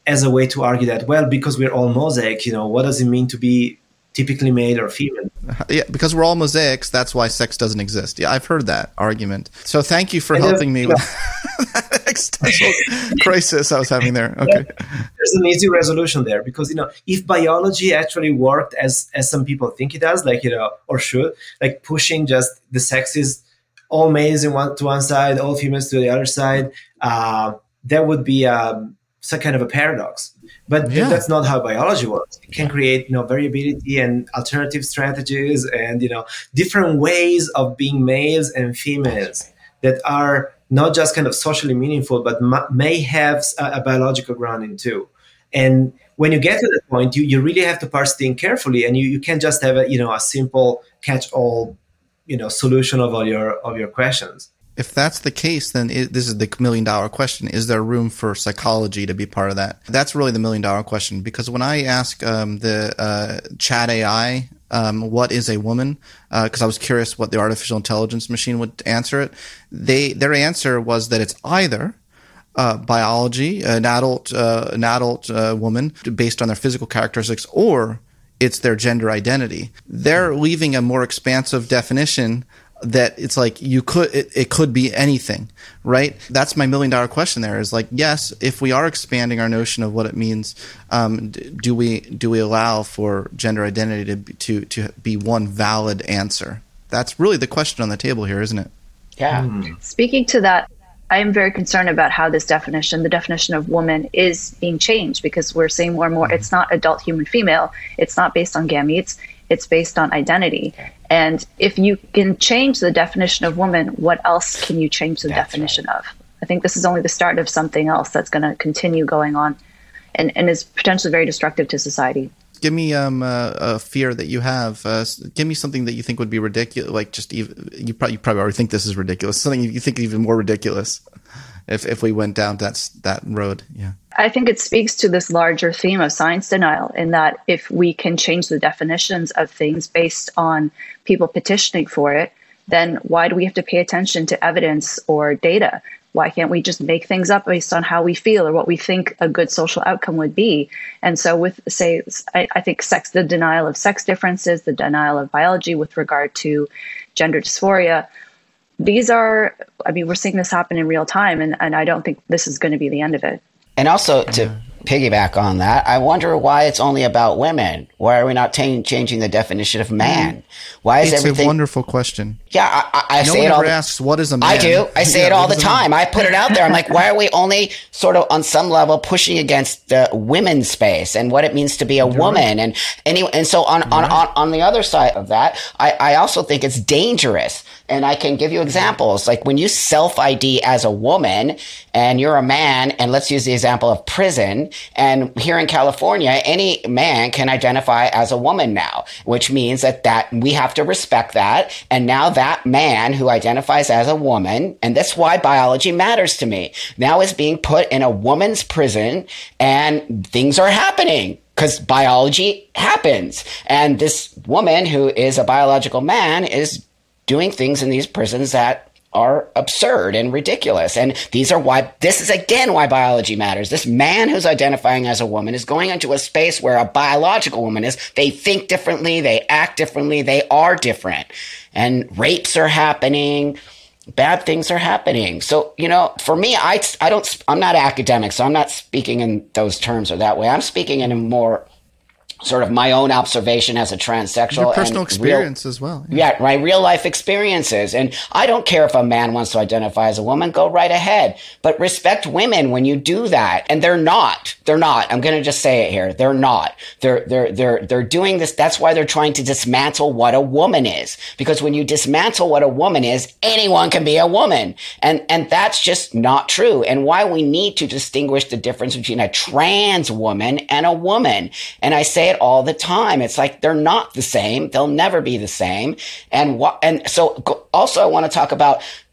as a way to argue that, well, because we're all mosaic, you know, what does it mean to be typically male or female? Yeah, because we're all mosaics, that's why sex doesn't exist. Yeah, I've heard that argument. So thank you for and helping me with that existential crisis I was having there. Okay. There's an easy resolution there because, you know, if biology actually worked as as some people think it does, like, you know, or should, like pushing just the sexes, all males in one to one side, all females to the other side, uh, that would be um, some kind of a paradox. But yeah. that's not how biology works. It can create, you know, variability and alternative strategies and, you know, different ways of being males and females that are not just kind of socially meaningful, but m- may have a, a biological grounding too. And when you get to that point, you, you really have to parse things carefully, and you, you can't just have a, you know, a simple catch-all, you know, solution of all your of your questions. If that's the case, then it, this is the million dollar question. Is there room for psychology to be part of that? That's really the million dollar question, because when I ask um, the uh, Chat A I, um, what is a woman? Because uh, I was curious what the artificial intelligence machine would answer it. They Their answer was that it's either uh, biology, an adult, uh, an adult uh, woman based on their physical characteristics, or it's their gender identity. They're leaving a more expansive definition that it's like you could it, it could be anything, right? That's my million dollar question there is like, yes, if we are expanding our notion of what it means, um, do we do we allow for gender identity to be, to to be one valid answer? That's really the question on the table here, isn't it? Yeah. Mm. Speaking to that, I am very concerned about how this definition, the definition of woman, is being changed, because we're seeing more and more, it's not adult human female, it's not based on gametes, it's based on identity. And if you can change the definition of woman, what else can you change the that's definition right. of? I think this is only the start of something else that's going to continue going on and, and is potentially very destructive to society. Give me um, uh, a fear that you have. Uh, give me something that you think would be ridiculous. Like just even, you probably, you probably already think this is ridiculous. Something you think even more ridiculous if if we went down that that road. Yeah. I think it speaks to this larger theme of science denial, in that if we can change the definitions of things based on people petitioning for it, then why do we have to pay attention to evidence or data? Why can't we just make things up based on how we feel or what we think a good social outcome would be? And so with, say, I, I think sex, the denial of sex differences, the denial of biology with regard to gender dysphoria, these are, I mean, we're seeing this happen in real time, and, and I don't think this is going to be the end of it. And also to piggyback on that, I wonder why it's only about women. Why are we not t- changing the definition of man? Why is it's everything? It's a wonderful question. Yeah, I, I no say one it all. ever The... asks what is a man. I do. I say yeah, it all the the time. I put it out there. I'm like, why are we only sort of on some level pushing against the women's space and what it means to be a You're woman? Right. And anyway, and so on on, right. on on the other side of that, I, I also think it's dangerous. And I can give you examples. Like when you self-I D as a woman and you're a man, and let's use the example of prison. And here in California, any man can identify as a woman now, which means that, that we have to respect that. And now that man who identifies as a woman, and that's why biology matters to me, now is being put in a woman's prison, and things are happening. Because biology happens. And this woman who is a biological man is doing things in these prisons that are absurd and ridiculous. And these are why, this is again why biology matters. This man who's identifying as a woman is going into a space where a biological woman is. They think differently, they act differently, they are different. And rapes are happening, bad things are happening. So, you know, for me, I, I don't, I'm not academic, so I'm not speaking in those terms or that way. I'm speaking in a more sort of my own observation as a transsexual. Your personal and experience real, as well. Yeah. yeah, my real life experiences. And I don't care if a man wants to identify as a woman, go right ahead. But respect women when you do that. And they're not. They're not. I'm going to just say it here. They're not. They're, they're, they're, they're doing this. That's why they're trying to dismantle what a woman is. Because when you dismantle what a woman is, anyone can be a woman. And, and that's just not true. And why we need to distinguish the difference between a trans woman and a woman. And I say it all the time. It's like they're not the same. They'll never be the same. And what? And so also I want to talk about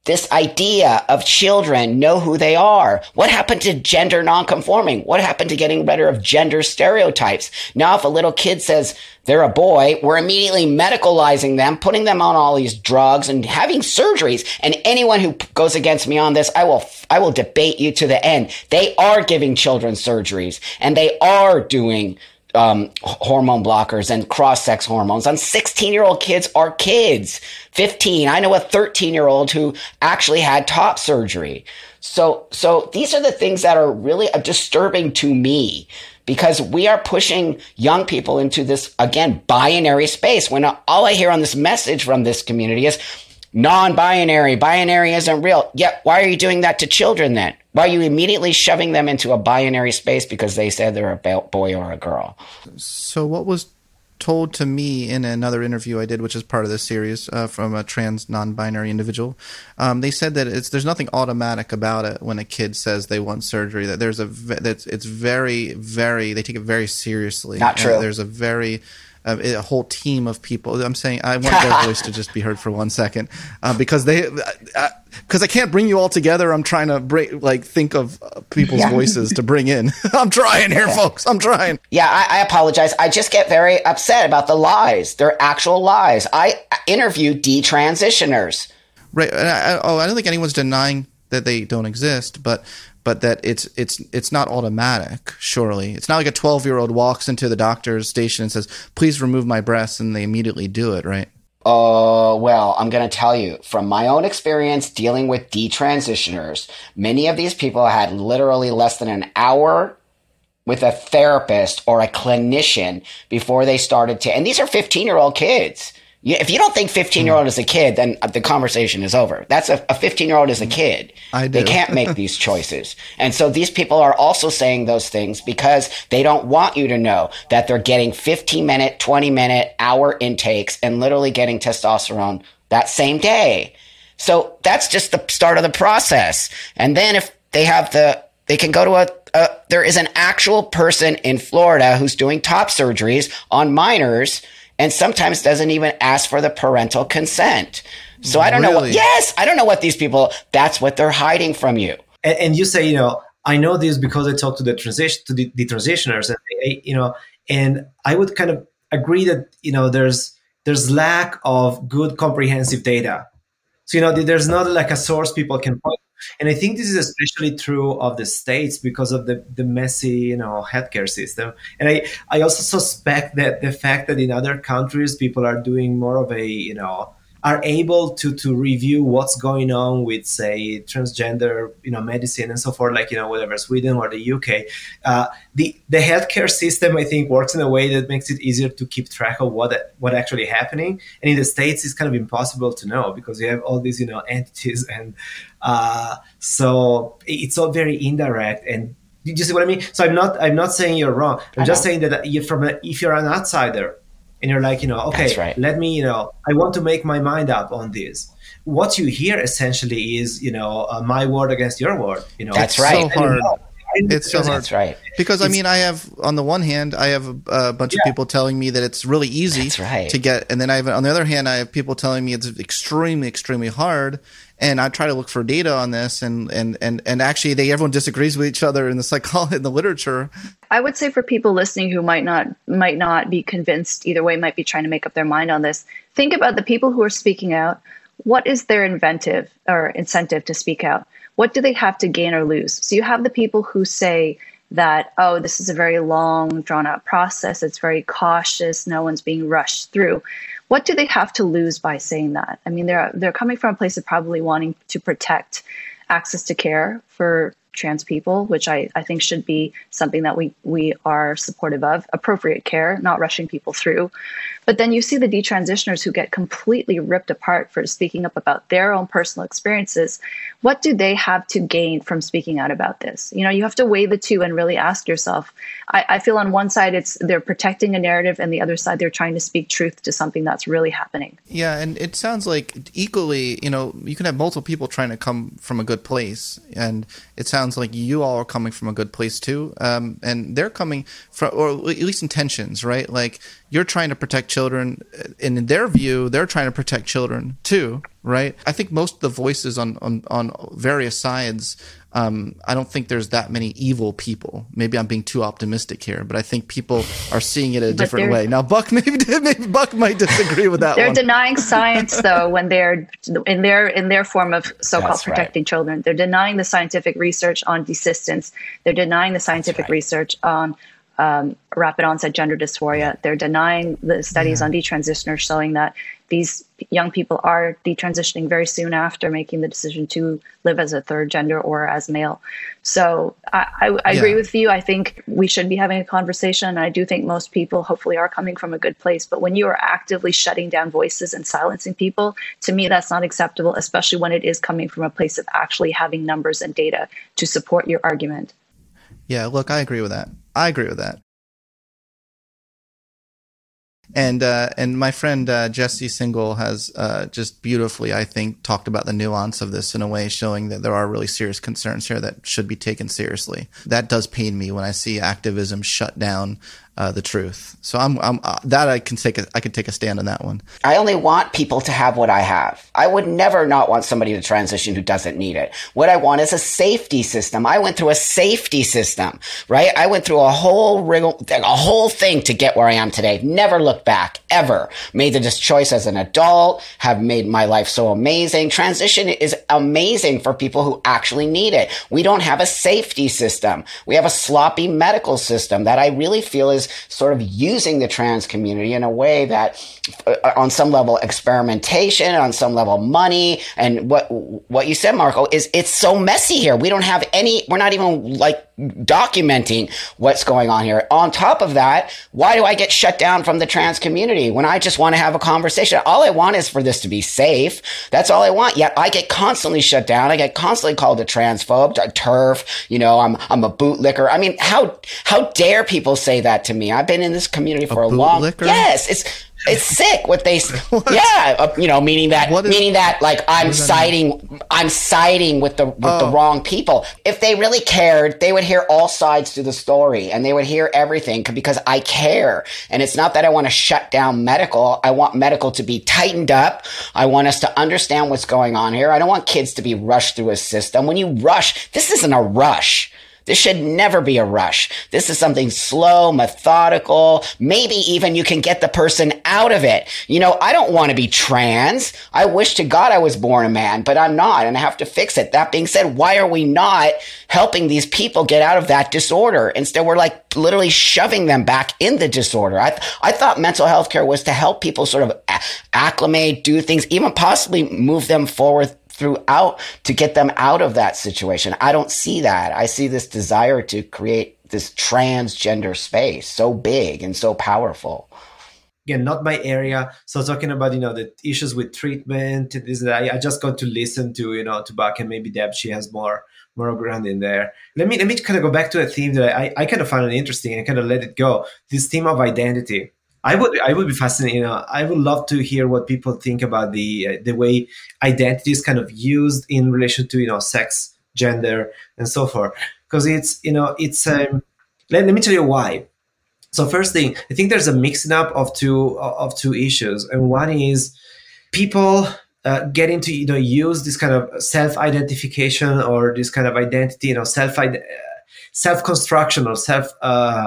this idea of children know who they are. What happened to gender nonconforming? What happened to getting rid of gender stereotypes? Now, if a little kid says they're a boy, we're immediately medicalizing them, putting them on all these drugs and having surgeries. And anyone who goes against me on this, I will, I will debate you to the end. They are giving children surgeries, and they are doing Um, hormone blockers and cross-sex hormones on sixteen-year-old kids are kids. fifteen. I know a thirteen-year-old who actually had top surgery. So, so these are the things that are really disturbing to me, because we are pushing young people into this, again, binary space, when all I hear on this message from this community is non-binary, binary isn't real. Yet, why are you doing that to children then? Why are you immediately shoving them into a binary space because they said they're a boy or a girl? So what was told to me in another interview I did, which is part of this series, uh, from a trans non-binary individual, um, they said that it's there's nothing automatic about it when a kid says they want surgery. That there's a that it's very very they take it very seriously. Not true. Uh, there's a very Uh, a whole team of people. I'm saying I want their voice to just be heard for one second, uh, because they, because uh, I can't bring you all together. I'm trying to bring, like, think of uh, people's yeah. voices to bring in. I'm trying here, yeah. folks. I'm trying. Yeah, I, I apologize. I just get very upset about the lies. They're actual lies. I interview detransitioners. Right. And I, oh, I don't think anyone's denying that they don't exist, but. But that it's it's it's not automatic, surely. It's not like a twelve-year-old walks into the doctor's station and says, please remove my breasts, and they immediately do it, right? Oh, uh, well, I'm going to tell you, from my own experience dealing with detransitioners, many of these people had literally less than an hour with a therapist or a clinician before they started to, and these are fifteen-year-old kids. If you don't think fifteen-year-old is a kid, then the conversation is over. That's a, a fifteen-year-old is a kid. I do. They can't make these choices. And so these people are also saying those things because they don't want you to know that they're getting fifteen-minute, twenty-minute, hour intakes and literally getting testosterone that same day. So that's just the start of the process. And then if they have the, they can go to a, a there is an actual person in Florida who's doing top surgeries on minors, and sometimes doesn't even ask for the parental consent. So I don't really? know what, yes, I don't know what these people, that's what they're hiding from you. And, and you say, you know, I know this because I talk to the transition, to the, the transitioners, and they, you know, and I would kind of agree that, you know, there's, there's lack of good comprehensive data. So, you know, there's not like a source people can point. And I think this is especially true of the States because of the, the messy, you know, healthcare system. And I, I also suspect that the fact that in other countries, people are doing more of a, you know, are able to to review what's going on with, say, transgender, you know, medicine and so forth, like, you know, whatever, Sweden or the U K. Uh, the the healthcare system, I think, works in a way that makes it easier to keep track of what what actually happening. And in the States, it's kind of impossible to know because you have all these, you know, entities, and uh, so it's all very indirect. And you see what I mean? So I'm not I'm not saying you're wrong. I'm I just know. saying that you from a, if you're an outsider. And you're like, you know, okay, right. let me, you know, I want to make my mind up on this. What you hear essentially is, you know, uh, my word against your word. You know, that's it's right. So hard. It's so hard. That's right. Because it's, I mean, I have on the one hand, I have a, a bunch yeah. of people telling me that it's really easy right. to get, and then I have on the other hand, I have people telling me it's extremely, extremely hard. And I try to look for data on this, and and and and actually, they everyone disagrees with each other in the psychology, in the literature. I would say for people listening who might not might not be convinced either way, might be trying to make up their mind on this. Think about the people who are speaking out. What is their inventive or incentive to speak out? What do they have to gain or lose? So you have the people who say that, oh, this is a very long, drawn out process. It's very cautious. No one's being rushed through. What do they have to lose by saying that? I mean, they're they're coming from a place of probably wanting to protect access to care for trans people, which I, I think should be something that we, we are supportive of, appropriate care, not rushing people through. But then you see the detransitioners who get completely ripped apart for speaking up about their own personal experiences. What do they have to gain from speaking out about this? You know, you have to weigh the two and really ask yourself. I, I feel on one side, it's they're protecting a narrative, and the other side, they're trying to speak truth to something that's really happening. Yeah, and it sounds like equally, you know, you can have multiple people trying to come from a good place, and it sounds like you all are coming from a good place too, um, and they're coming from, or at least intentions, right? Like you're trying to protect children, and in their view, they're trying to protect children too, right? I think most of the voices on on, on various sides, um, I don't think there's that many evil people. Maybe I'm being too optimistic here, but I think people are seeing it a different way. Now, Buck maybe, maybe Buck might disagree with that. They're one. denying science, though, when they're in their in their form of so-called That's protecting right. children. They're denying the scientific research on desistance. They're denying the scientific right. research on um, rapid onset gender dysphoria. They're denying the studies Yeah. on detransitioners showing that these young people are detransitioning very soon after making the decision to live as a third gender or as male. So I, I, I Yeah. agree with you. I think we should be having a conversation. I do think most people hopefully are coming from a good place. But when you are actively shutting down voices and silencing people, to me, that's not acceptable, especially when it is coming from a place of actually having numbers and data to support your argument. Yeah, look, I agree with that. I agree with that. And uh, and my friend uh, Jesse Singal has uh, just beautifully, I think, talked about the nuance of this in a way showing that there are really serious concerns here that should be taken seriously. That does pain me when I see activism shut down uh, the truth. So I'm, I'm uh, that I can take a, I can take a stand on that one. I only want people to have what I have. I would never not want somebody to transition who doesn't need it. What I want is a safety system. I went through a safety system, right? I went through a whole wriggle, a whole thing to get where I am today. Never looked back, ever. Made this choice as an adult, have made my life so amazing. Transition is amazing for people who actually need it. We don't have a safety system. We have a sloppy medical system that I really feel is sort of using the trans community in a way that uh, on some level experimentation, on some level money. And what what you said, Marco, is it's so messy here. We don't have any, we're not even like documenting what's going on here. On top of that, why do I get shut down from the trans community when I just want to have a conversation? All I want is for this to be safe. That's all I want. Yet I get constantly shut down. I get constantly called a transphobe, a TERF. You know, I'm I'm a bootlicker. I mean, how how dare people say that to me? I've been in this community for a, a long. Bootlicker? Yes, it's. It's sick what they, yeah, uh, you know, meaning that, What is- meaning that, like, I'm does that siding, I'm siding with the with the Oh. wrong people. If they really cared, they would hear all sides to the story, and they would hear everything c- because I care. And it's not that I want to shut down medical. I want medical to be tightened up. I want us to understand what's going on here. I don't want kids to be rushed through a system. When you rush, this isn't a rush. This should never be a rush. This is something slow, methodical. Maybe even you can get the person out of it. You know, I don't want to be trans. I wish to God I was born a man, but I'm not, and I have to fix it. That being said, why are we not helping these people get out of that disorder? Instead, we're like literally shoving them back in the disorder. I, th- I thought mental health care was to help people sort of a- acclimate, do things, even possibly move them forward throughout to get them out of that situation. I don't see that. I see this desire to create this transgender space so big and so powerful. Again, not my area. So talking about, you know, the issues with treatment, this, that, I, I just got to listen to, you know, to Buck and maybe Deb, she has more more ground in there. Let me let me kind of go back to a theme that I, I kind of found it interesting and kind of let it go. This theme of identity. I would I would be fascinated. You know, I would love to hear what people think about the uh, the way identity is kind of used in relation to, you know, sex, gender, and so forth. Because it's, you know, it's um, let, let me tell you why. So first thing, I think there's a mixing up of two of two issues, and one is people uh, getting to, you know, use this kind of self-identification or this kind of identity, you know, self uh, self-construction or self uh,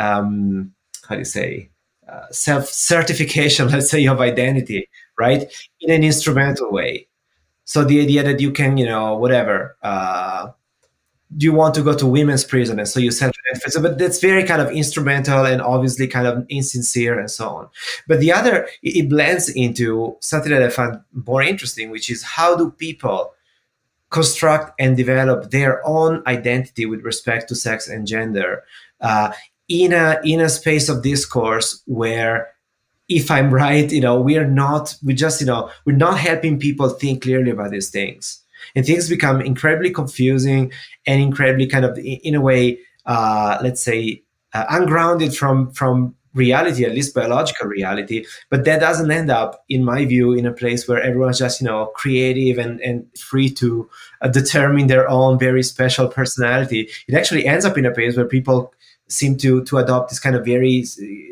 um, how do you say uh, self-certification, let's say, of identity, right, in an instrumental way. So the idea that you can, you know, whatever. Uh, you want to go to women's prison, and so you send it. So, but that's very kind of instrumental and obviously kind of insincere and so on. But the other, it, it blends into something that I find more interesting, which is how do people construct and develop their own identity with respect to sex and gender uh, in a in a space of discourse where, if I'm right, you know, we are not, we just, you know, we're not helping people think clearly about these things. And things become incredibly confusing and incredibly kind of, in a way, uh, let's say, uh, ungrounded from from reality, at least biological reality. But that doesn't end up, in my view, in a place where everyone's just, you know, creative and, and free to uh, determine their own very special personality. It actually ends up in a place where people seem to to adopt this kind of very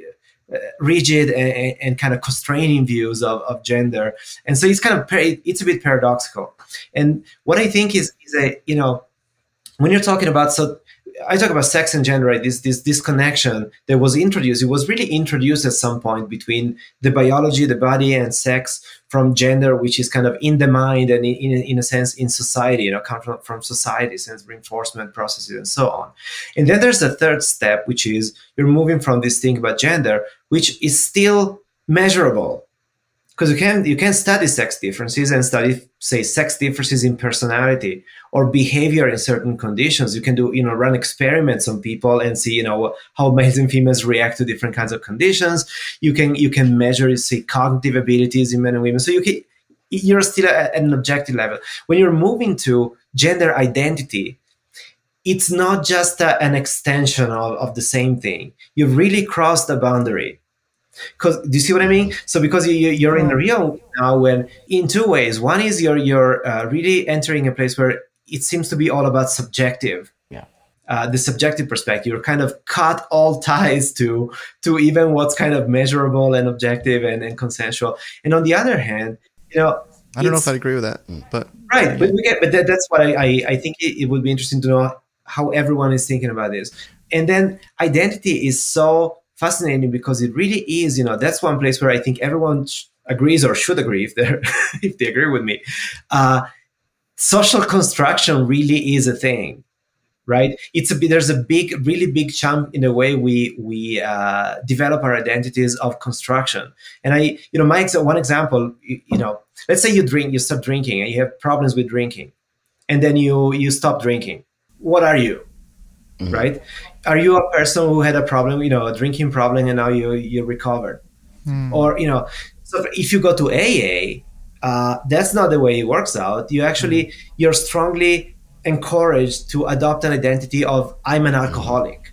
uh, rigid and, and kind of constraining views of, of gender. And so it's kind of, it's a bit paradoxical. And what I think is, is a, you know, when you're talking about, so I talk about sex and gender, right? This, this, this connection that was introduced, it was really introduced at some point between the biology, the body, and sex from gender, which is kind of in the mind and in, in, in a sense in society, you know, come from, from society, sense reinforcement processes and so on. And then there's the third step, which is you're moving from this thing about gender, which is still measurable. Because you can you can study sex differences and study, say, sex differences in personality or behavior in certain conditions. You can do, you know, run experiments on people and see, you know, how males and females react to different kinds of conditions. You can you can measure, say, cognitive abilities in men and women. So you can you're still at an objective level. When you're moving to gender identity, it's not just a, an extension of, of the same thing. You've really crossed the boundary. Because do you see what I mean? So because you, you're in the real now, when in two ways. One is you're you're uh, really entering a place where it seems to be all about subjective, yeah, uh, the subjective perspective. You're kind of cut all ties to to even what's kind of measurable and objective and, and consensual. And on the other hand, you know, I don't know if I agree with that, but right. But we get, but that, that's what I I, I think it, it would be interesting to know how everyone is thinking about this. And then identity is so fascinating because it really is, you know, that's one place where I think everyone sh- agrees or should agree if they if they agree with me. Uh, social construction really is a thing, right? It's a there's a big, really big chunk in the way we we uh, develop our identities of construction. And I, you know, my ex- one example, you, you know, let's say you drink, you stop drinking, and you have problems with drinking, and then you you stop drinking. What are you? Mm-hmm. Right? Are you a person who had a problem, you know, a drinking problem, and now you you recovered? Mm. Or, you know, so if you go to A A, uh, that's not the way it works out. You actually, mm. you're strongly encouraged to adopt an identity of I'm an alcoholic,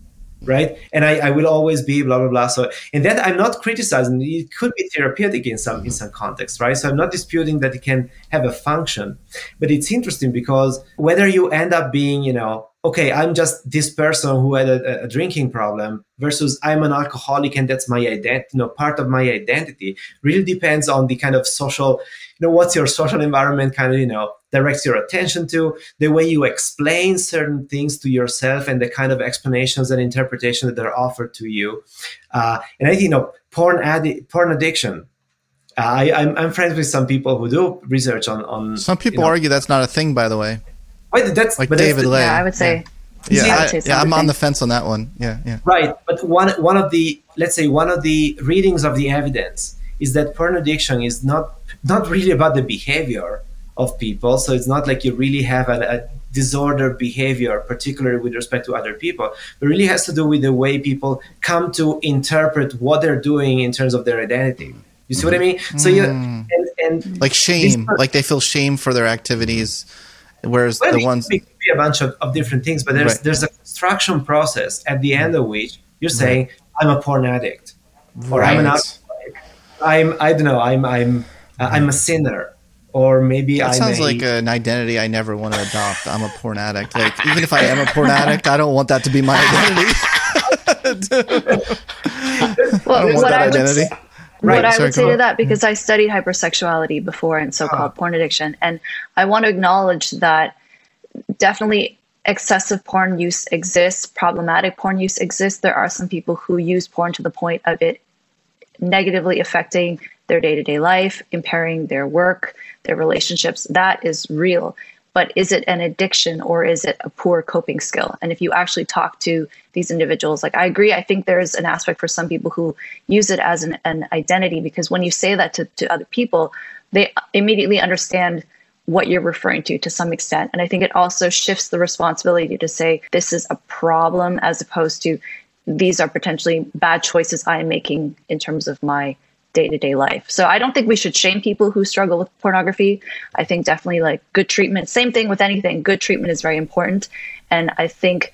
right? And I, I will always be blah, blah, blah. So, and that I'm not criticizing. It could be therapeutic in some, in some context, right? So I'm not disputing that it can have a function, but it's interesting because whether you end up being, you know, okay, I'm just this person who had a, a drinking problem versus I'm an alcoholic and that's my identity, you know, part of my identity really depends on the kind of social, you know, what's your social environment kind of, you know, directs your attention to, the way you explain certain things to yourself and the kind of explanations and interpretations that are offered to you. Uh, and I think, you know, porn, addi- porn addiction. Uh, I, I'm, I'm friends with some people who do research on... on some people you know, argue that's not a thing, by the way. Wait, that's, like but David that's Lay. Yeah, I would say. Yeah, yeah, I, I, yeah I'm on the fence on that one. Yeah, yeah. Right, but one one of the let's say one of the readings of the evidence is that porn addiction is not not really about the behavior of people. So it's not like you really have a, a disordered behavior, particularly with respect to other people, but really has to do with the way people come to interpret what they're doing in terms of their identity. You see mm. what I mean? So you and, and like shame, this, like they feel shame for their activities. Whereas well, the ones it could be a bunch of, of different things, but there's right. there's a construction process at the end of which you're saying right. I'm a porn addict, or right. I'm an alcoholic. I'm I don't know I'm I'm uh, I'm a sinner, or maybe that I'm sounds a, like an identity I never want to adopt. I'm a porn addict. Like even if I am a porn addict, I don't want that to be my identity. well, I don't want that identity. Say- Right. What I Sorry, would say to that, because I studied hypersexuality before and so-called oh. porn addiction, and I want to acknowledge that definitely excessive porn use exists, problematic porn use exists. There are some people who use porn to the point of it negatively affecting their day-to-day life, impairing their work, their relationships. That is real. But is it an addiction or is it a poor coping skill? And if you actually talk to these individuals, like I agree, I think there's an aspect for some people who use it as an, an identity, because when you say that to, to other people, they immediately understand what you're referring to to some extent. And I think it also shifts the responsibility to say this is a problem as opposed to these are potentially bad choices I am making in terms of my day-to-day life. So I don't think we should shame people who struggle with pornography. I think definitely like good treatment, same thing with anything, good treatment is very important. And I think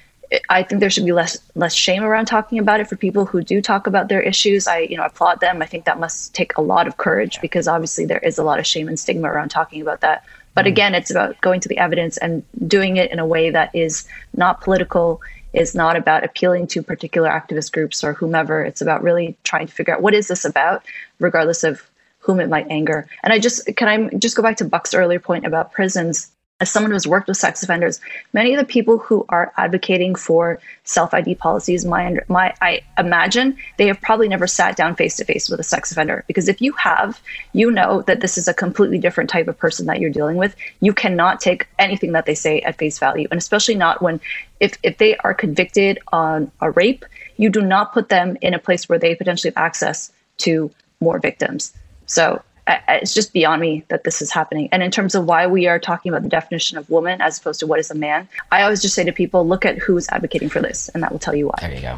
I think there should be less less shame around talking about it for people who do talk about their issues. I you know applaud them. I think that must take a lot of courage, because obviously there is a lot of shame and stigma around talking about that. But again, it's about going to the evidence and doing it in a way that is not political, is not about appealing to particular activist groups or whomever. It's about really trying to figure out what is this about, regardless of whom it might anger. And I just, can I just go back to Buck's earlier point about prisons? As someone who's worked with sex offenders, many of the people who are advocating for self-I D policies, my, my, I imagine they have probably never sat down face-to-face with a sex offender. Because if you have, you know that this is a completely different type of person that you're dealing with. You cannot take anything that they say at face value. And especially not when, if, if they are convicted on a rape, you do not put them in a place where they potentially have access to more victims. So it's just beyond me that this is happening. And in terms of why we are talking about the definition of woman as opposed to what is a man, I always just say to people, look at who's advocating for this, and that will tell you why. There you go.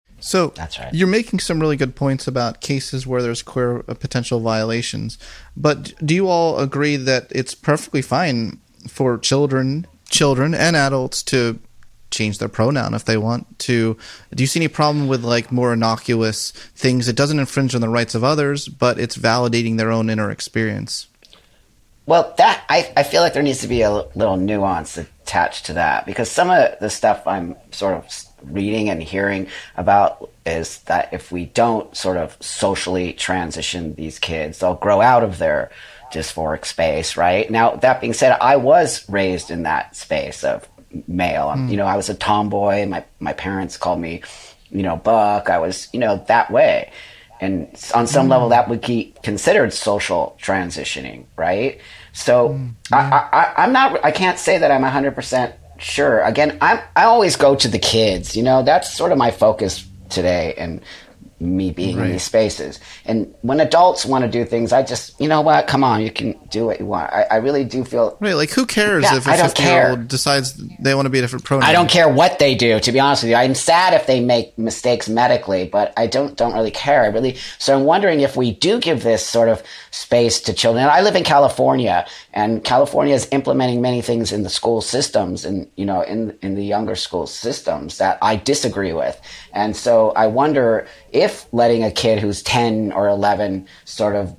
So that's right. You're making some really good points about cases where there's queer uh, potential violations. But do you all agree that it's perfectly fine for children, children and adults to change their pronoun if they want to? Do you see any problem with like more innocuous things? It doesn't infringe on the rights of others, but it's validating their own inner experience. Well, that I, I feel like there needs to be a little nuance attached to that, because some of the stuff I'm sort of reading and hearing about is that if we don't sort of socially transition these kids, they'll grow out of their dysphoric space, right? Now, that being said, I was raised in that space of male. Mm. You know, I was a tomboy. My my parents called me, you know, Buck. I was, you know, that way. And on some mm. level, that would be considered social transitioning, right? So mm. I, I, I'm not, I can't say that I'm one hundred percent sure. Again, I'm, I always go to the kids. You know, that's sort of my focus today. And me being right. in these spaces. And when adults want to do things, I just, you know what, come on, you can do what you want. I, I really do feel... Right, like who cares yeah, if a fifty-year-old decides they want to be a different pronoun? I don't care what they do, to be honest with you. I'm sad if they make mistakes medically, but I don't don't really care. I really... So I'm wondering if we do give this sort of space to children. I live in California, and California is implementing many things in the school systems and, you know, in, in the younger school systems that I disagree with. And so I wonder if letting a kid who's ten or eleven sort of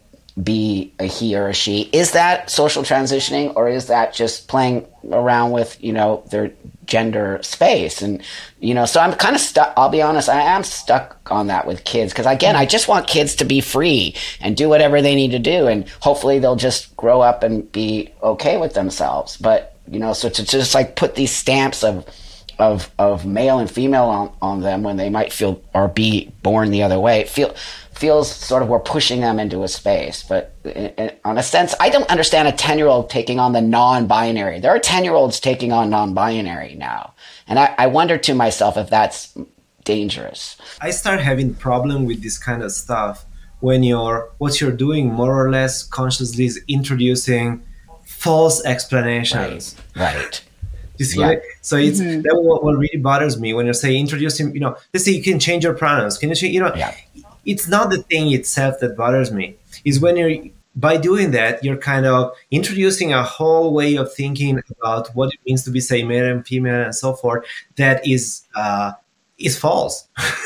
be a he or a she, is that social transitioning, or is that just playing around with, you know, their gender space? And, you know, so I'm kind of stuck. I'll be honest, I am stuck on that with kids because, again, I just want kids to be free and do whatever they need to do. And hopefully they'll just grow up and be okay with themselves. But, you know, so to just like put these stamps of of of male and female on, on them when they might feel or be born the other way, feel feels sort of we're pushing them into a space. But in, in, on a sense, I don't understand a ten-year-old taking on the non-binary. There are ten-year-olds taking on non-binary now. And I, I wonder to myself if that's dangerous. I start having problem with this kind of stuff when you're what you're doing more or less consciously is introducing false explanations. Right. Right. You see, yeah. Right? So it's mm-hmm. that what, what really bothers me when you're saying introducing, you know, let's say you can change your pronouns. Can you change, you know, yeah. It's not the thing itself that bothers me. Is when you're, by doing that, you're kind of introducing a whole way of thinking about what it means to be, say, male and female and so forth, that is, uh, is false.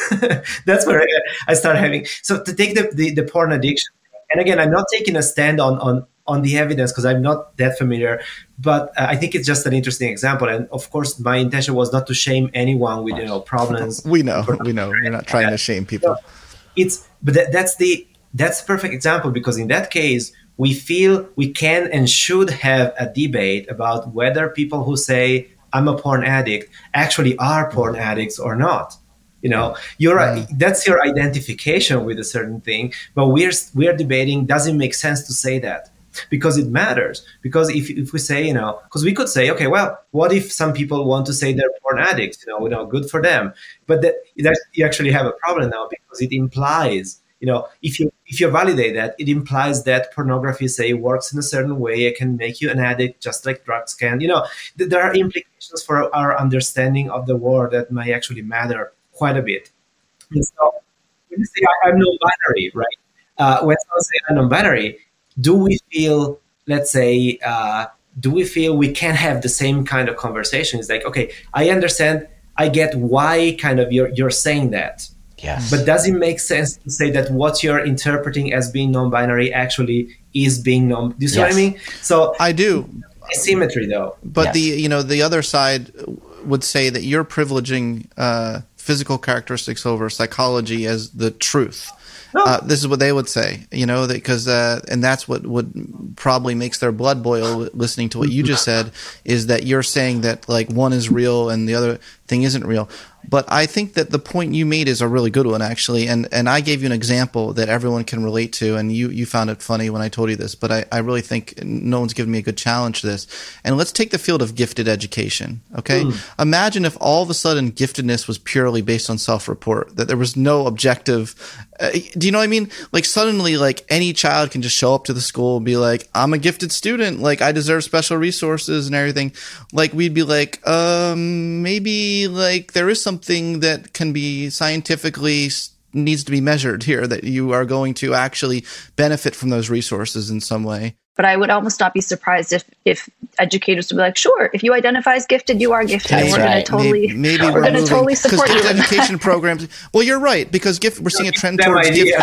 That's where I, I start having, so to take the, the, the porn addiction, and again, I'm not taking a stand on, on, on the evidence because I'm not that familiar, but uh, I think it's just an interesting example. And of course, my intention was not to shame anyone with, you know, problems. We know, we know. You're not trying to shame people. So it's, but that, that's the, that's the perfect example, because in that case, we feel we can and should have a debate about whether people who say, I'm a porn addict, actually are porn addicts or not. You know, you're right. That's your identification with a certain thing, but we're we're debating, does it make sense to say that? Because it matters. Because if if we say, you know, because we could say, okay, well, what if some people want to say they're porn addicts? You know, you know, good for them. But that, that you actually have a problem now, because it implies, you know, if you if you validate that, it implies that pornography, say, works in a certain way. It can make you an addict, just like drugs can. You know, th- there are implications for our understanding of the world that might actually matter quite a bit. And so when you say I'm non-binary, right? Uh, when someone says I'm non-binary, do we feel, let's say, uh, do we feel we can have the same kind of conversation? It's like, okay, I understand, I get why kind of you're you're saying that. Yes. But does it make sense to say that what you're interpreting as being non-binary actually is being non? Do you see yes. what I mean? So I do. asymmetry, though. But Yes. the you know the other side would say that you're privileging uh, physical characteristics over psychology as the truth. No. Uh, this is what they would say, you know, because uh, and that's what would probably makes their blood boil listening to what you just said, is that you're saying that like one is real and the other thing isn't real. But I think that the point you made is a really good one, actually. And and I gave you an example that everyone can relate to, and you, you found it funny when I told you this. But I, I really think no one's given me a good challenge to this. And let's take the field of gifted education, okay? Mm. Imagine if all of a sudden giftedness was purely based on self-report, that there was no objective. Uh, do you know what I mean? Like suddenly, like any child can just show up to the school and be like, I'm a gifted student. Like I deserve special resources and everything. Like we'd be like, um, maybe like there is something Something that can be scientifically needs to be measured here, that you are going to actually benefit from those resources in some way. But I would almost not be surprised if if educators would be like, sure, if you identify as gifted, you are gifted. That's and we're right. going to totally, maybe, maybe we're we're going to totally support you. Because education programs. Well, you're right, because gift, we're seeing a trend towards gifted.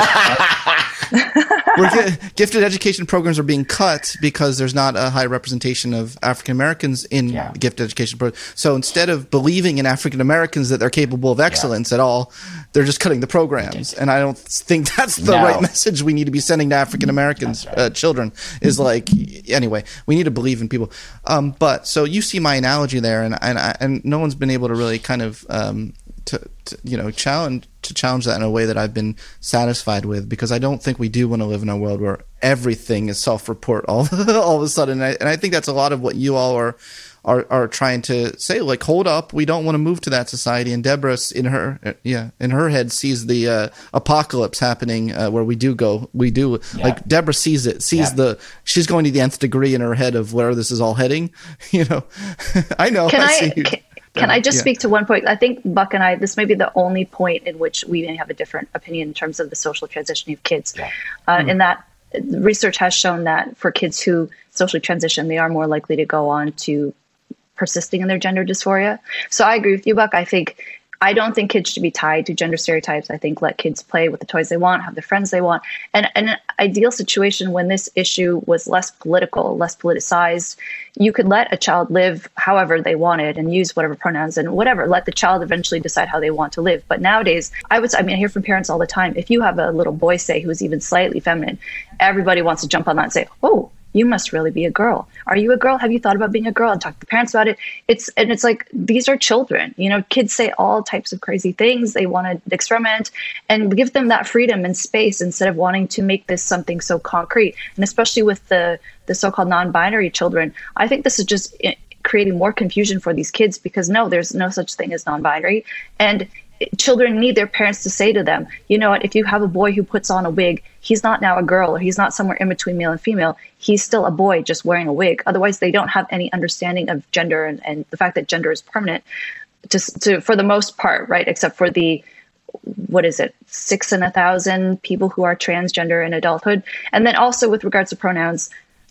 We're, gifted education programs are being cut because there's not a high representation of African Americans in yeah. gifted education programs. So instead of believing in African Americans that they're capable of excellence yeah. at all, they're just cutting the programs. And I don't think that's the no. right message we need to be sending to African Americans right. uh, children. Is like, anyway, we need to believe in people. Um, but so you see my analogy there, and and and no one's been able to really kind of um, to, to you know challenge. to challenge that in a way that I've been satisfied with, because I don't think we do want to live in a world where everything is self-report all, all of a sudden. And I, and I think that's a lot of what you all are, are, are trying to say, like, hold up, we don't want to move to that society. And Deborah in her, yeah, in her head sees the uh, apocalypse happening uh, where we do go, we do yeah. like Deborah sees it, sees yeah. the, she's going to the nth degree in her head of where this is all heading. You know, I know. Can I, I, see you. Can- Can I just yeah. speak to one point? I think Buck and I, this may be the only point in which we may have a different opinion in terms of the social transitioning of kids. Yeah. Uh, mm. In that research has shown that for kids who socially transition, they are more likely to go on to persisting in their gender dysphoria. So I agree with you, Buck. I think I don't think kids should be tied to gender stereotypes. I think let kids play with the toys they want, have the friends they want. And, and an ideal situation when this issue was less political, less politicized, you could let a child live however they wanted and use whatever pronouns and whatever. Let the child eventually decide how they want to live. But nowadays, I would, I mean, I hear from parents all the time, if you have a little boy, say, who's even slightly feminine, everybody wants to jump on that and say, oh, you must really be a girl. Are you a girl? Have you thought about being a girl? And talk to the parents about it. It's and it's like, these are children. You know, kids say all types of crazy things. They want to experiment, and give them that freedom and space instead of wanting to make this something so concrete. And especially with the the so-called non-binary children, I think this is just creating more confusion for these kids, because no, there's no such thing as non-binary. And children need their parents to say to them, you know what, if you have a boy who puts on a wig, he's not now a girl, or he's not somewhere in between male and female. He's still a boy just wearing a wig. Otherwise, they don't have any understanding of gender and, and the fact that gender is permanent, just to, for the most part, right? Except for the, what is it, six in a thousand people who are transgender in adulthood. And then also with regards to pronouns,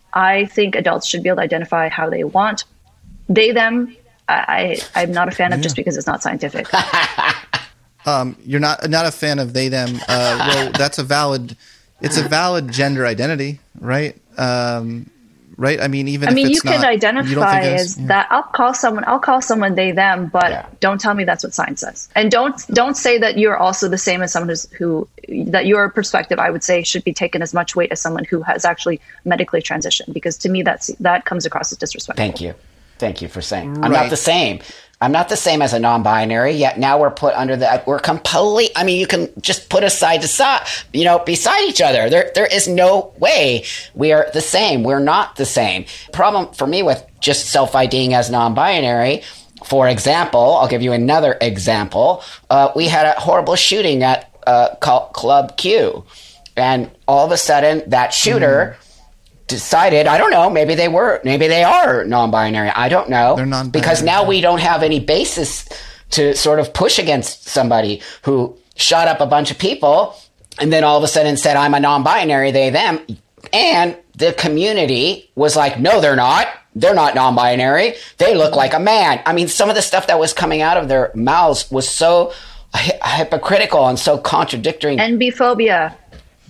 I think adults should be able to identify how they want. They, them, I, I, I'm not a fan of just because it's not scientific. Um, you're not not a fan of they them. Uh, well, that's a valid. It's a valid gender identity, right? Um, right. I mean, even I mean, if you it's can not, identify as yeah. that. I'll call someone. I'll call someone they them, but yeah. don't tell me that's what science says. And don't don't say that you're also the same as someone who's, who that your perspective, I would say, should be taken as much weight as someone who has actually medically transitioned. Because to me, that's that comes across as disrespectful. Thank you. Thank you for saying. Right. I'm not the same. I'm not the same as a non-binary, yet now we're put under the, we're complete, I mean, you can just put us side to side, you know, beside each other. There, there is no way we are the same. We're not the same. Problem for me with just self-IDing as non-binary, for example, I'll give you another example. Uh, we had a horrible shooting at uh, Club Q, and all of a sudden that shooter mm. decided, I don't know, maybe they were, maybe they are non-binary. I don't know. They're non-binary. Because now we don't have any basis to sort of push against somebody who shot up a bunch of people and then all of a sudden said, I'm a non-binary, they, them. And the community was like, no, they're not. They're not non-binary. They look like a man. I mean, some of the stuff that was coming out of their mouths was so hi- hypocritical and so contradictory. N B phobia.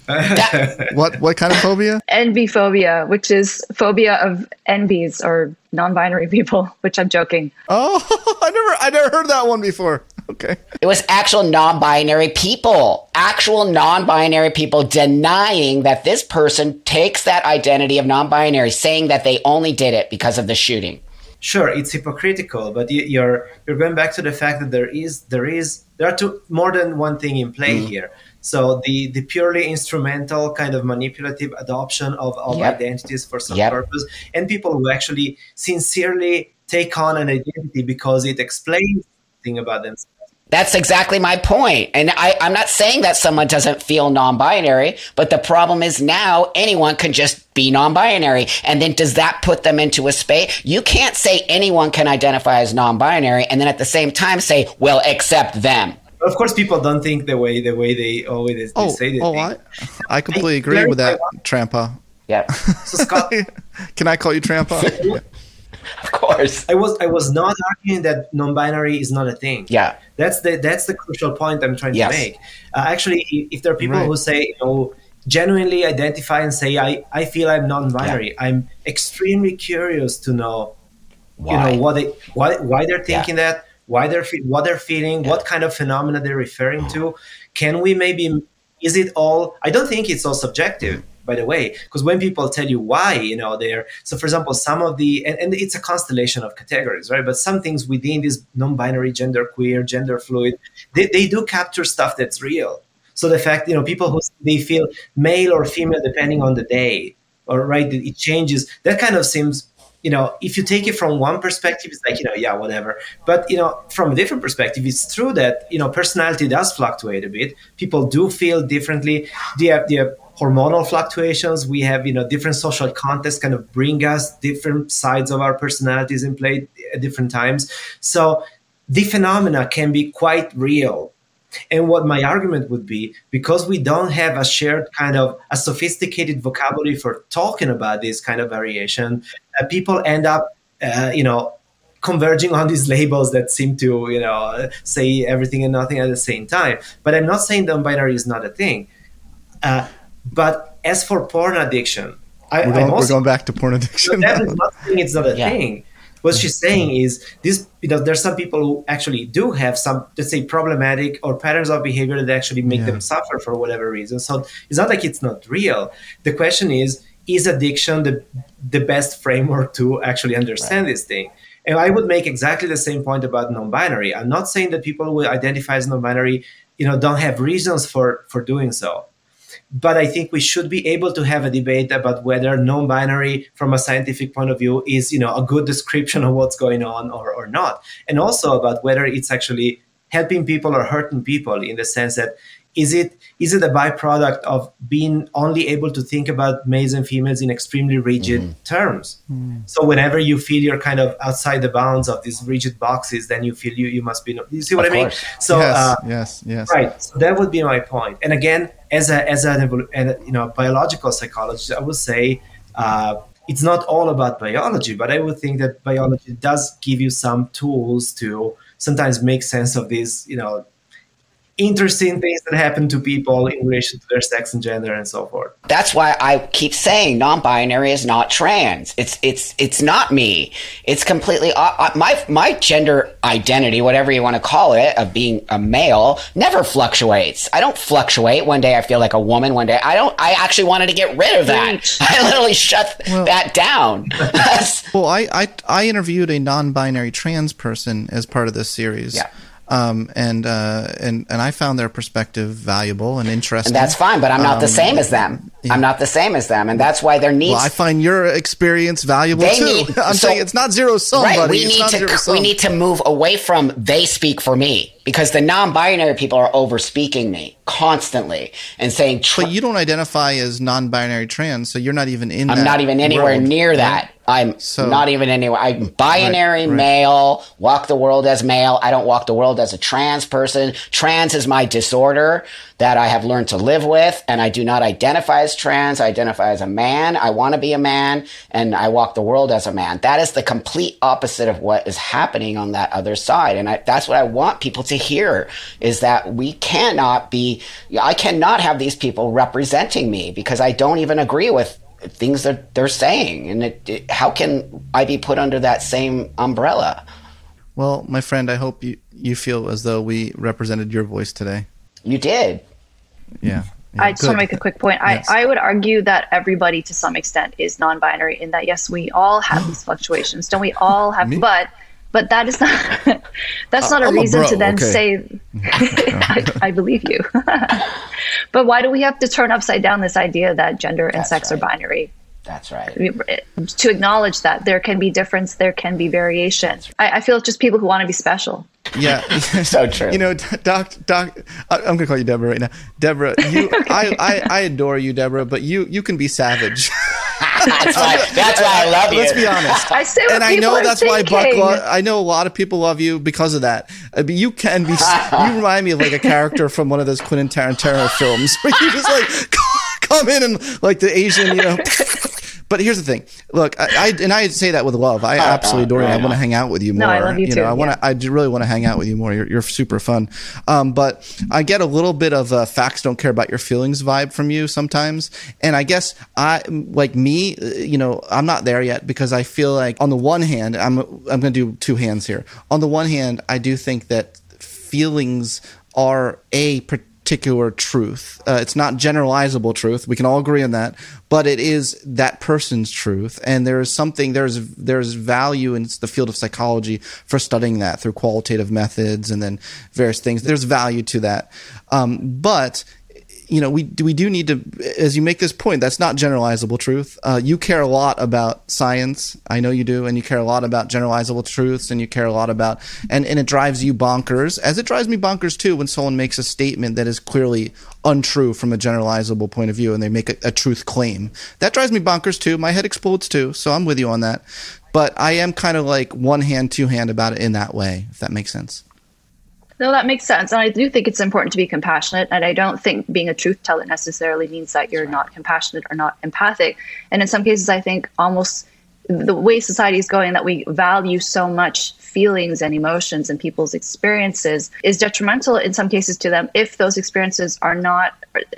What what kind of phobia? Envy phobia, which is phobia of envies or non-binary people, which I'm joking. Oh, I never I never heard that one before. Okay. It was actual non-binary people, actual non-binary people denying that this person takes that identity of non-binary, saying that they only did it because of the shooting. Sure, it's hypocritical, but you're you're going back to the fact that there is there is there are two, more than one thing in play mm. here. So the the purely instrumental kind of manipulative adoption of, of yep. identities for some yep. purpose, and people who actually sincerely take on an identity because it explains something about themselves. That's exactly my point. And I, I'm not saying that someone doesn't feel non-binary, but the problem is now anyone can just be non-binary. And then does that put them into a space? You can't say anyone can identify as non-binary and then at the same time say, well, except them. Of course, people don't think the way the way they always they oh, say they oh, think. I, I completely agree with that, Trampa. Yeah. So Scott, can I call you Trampa? Yeah. Of course. I was I was not arguing that non-binary is not a thing. Yeah. That's the that's the crucial point I'm trying yes. to make. Uh, actually, if there are people right. who say, you know, genuinely identify and say, I, I feel I'm non-binary, yeah. I'm extremely curious to know, why? you know, what they why why they're thinking yeah. that, why they're what they're feeling, yeah. what kind of phenomena they're referring to. Can we maybe is it all? I don't think it's all subjective. Mm. By the way, because when people tell you why, you know, they're so for example, some of the and, and it's a constellation of categories, right? But some things within this non-binary, gender queer, gender fluid, they, they do capture stuff that's real. So the fact, you know, people who they feel male or female depending on the day, or right, it changes. That kind of seems, you know, if you take it from one perspective, it's like, you know, yeah, whatever. But, you know, from a different perspective, it's true that, you know, personality does fluctuate a bit. People do feel differently. They have, they have hormonal fluctuations. We have, you know, different social contexts kind of bring us different sides of our personalities in play at different times. So the phenomena can be quite real. And what my argument would be, because we don't have a shared kind of a sophisticated vocabulary for talking about this kind of variation, uh, people end up, uh, you know, converging on these labels that seem to, you know, say everything and nothing at the same time. But I'm not saying non-binary is not a thing. Uh, but as for porn addiction, I, we're, going, I'm also, we're going back to porn addiction. That is not saying it's not a yeah. thing. What she's saying is this, you know, there's some people who actually do have some, let's say, problematic or patterns of behavior that actually make yeah. them suffer for whatever reason. So it's not like it's not real. The question is, is addiction the the best framework to actually understand right. this thing? And I would make exactly the same point about non-binary. I'm not saying that people who identify as non-binary, you know, don't have reasons for, for doing so. But I think we should be able to have a debate about whether non-binary from a scientific point of view is, you know, a good description of what's going on or, or not. And also about whether it's actually helping people or hurting people in the sense that is it is it a byproduct of being only able to think about males and females in extremely rigid mm. terms? Mm. So whenever you feel you're kind of outside the bounds of these rigid boxes, then you feel you, you must be, you see what of I mean? Course. So yes, uh, yes, yes. Right. So that would be my point. And again, as a as a you know biological psychologist, I would say uh, it's not all about biology, but I would think that biology does give you some tools to sometimes make sense of these, you know, interesting things that happen to people in relation to their sex and gender and so forth. That's why I keep saying non-binary is not trans. It's it's it's not me. It's completely uh, my my gender identity, whatever you want to call it, of being a male, never fluctuates. I don't fluctuate. One day I feel like a woman. One day I don't. I actually wanted to get rid of that. I literally shut well, that down. well, I, I I interviewed a non-binary trans person as part of this series. Yeah. Um, and, uh, and, and I found their perspective valuable and interesting. And that's fine, but I'm not um, the same as them. Yeah. I'm not the same as them. And that's why there needs... Well, I find your experience valuable they too. Need, I'm so, saying it's not zero sum, right, buddy. We it's need, not to, zero sum. we need to move away from they speak for me, because the non-binary people are over-speaking me constantly and saying... Tra- but you don't identify as non-binary trans, so you're not even in I'm that not even anywhere world, near right? that. I'm so, not even anywhere. I'm binary right, right. male, walk the world as male. I don't walk the world as a trans person. Trans is my disorder that I have learned to live with, and I do not identify as trans. I identify as a man. I want to be a man, and I walk the world as a man. That is the complete opposite of what is happening on that other side, and I, that's what I want people to hear, is that we cannot be be, I cannot have these people representing me because I don't even agree with things that they're saying. And it, it, how can I be put under that same umbrella? Well, my friend, I hope you, you feel as though we represented your voice today. You did. Yeah. yeah I just good. want to make a quick point. Yes. I, I would argue that everybody to some extent is non-binary in that, yes, we all have these fluctuations. Don't we all have, Me? but But that is not that's not uh, a I'm reason a bro, to then okay. say, I, I believe you. But why do we have to turn upside down this idea that gender and That's sex right. are binary? That's right. To acknowledge that there can be difference, there can be variation. I, I feel it's just people who want to be special. Yeah. So true. You know, Doc, Doc, I'm going to call you Deborah right now. Deborah, you, Okay. I, I, I adore you, Deborah, but you, you can be savage. That's why, that's why I love you. Let's be honest. I say what and I people know are that's thinking. why Buck. Lo- I know a lot of people love you because of that. Uh, but you can be. You remind me of like a character from one of those Quentin Tarantino films where you just like come in and like the Asian, you know. But here's the thing. Look, I, I and I say that with love. I absolutely adore you. I want to hang out with you more. No, I love you too, know, I want to. yeah. I do really want to hang out with you more. You're, you're super fun. Um, but I get a little bit of a facts don't care about your feelings vibe from you sometimes. And I guess I, like me, you know, I'm not there yet because I feel like on the one hand, I'm I'm going to do two hands here. On the one hand, I do think that feelings are a particular truth. Uh, it's not generalizable truth. We can all agree on that, but it is that person's truth. And there is something, there's, there's value in the field of psychology for studying that through qualitative methods and then various things. There's value to that. Um, but you know, we we do need to, as you make this point, that's not generalizable truth. Uh, you care a lot about science. I know you do. And you care a lot about generalizable truths, and you care a lot about, and, and it drives you bonkers, as it drives me bonkers too, when someone makes a statement that is clearly untrue from a generalizable point of view and they make a, a truth claim. That drives me bonkers too. My head explodes too. So I'm with you on that. But I am kind of like one hand, two hand about it in that way, if that makes sense. No, that makes sense. And I do think it's important to be compassionate. And I don't think being a truth teller necessarily means that you're not compassionate or not empathic. And in some cases, I think almost the way society is going, that we value so much feelings and emotions and people's experiences, is detrimental in some cases to them if those experiences are not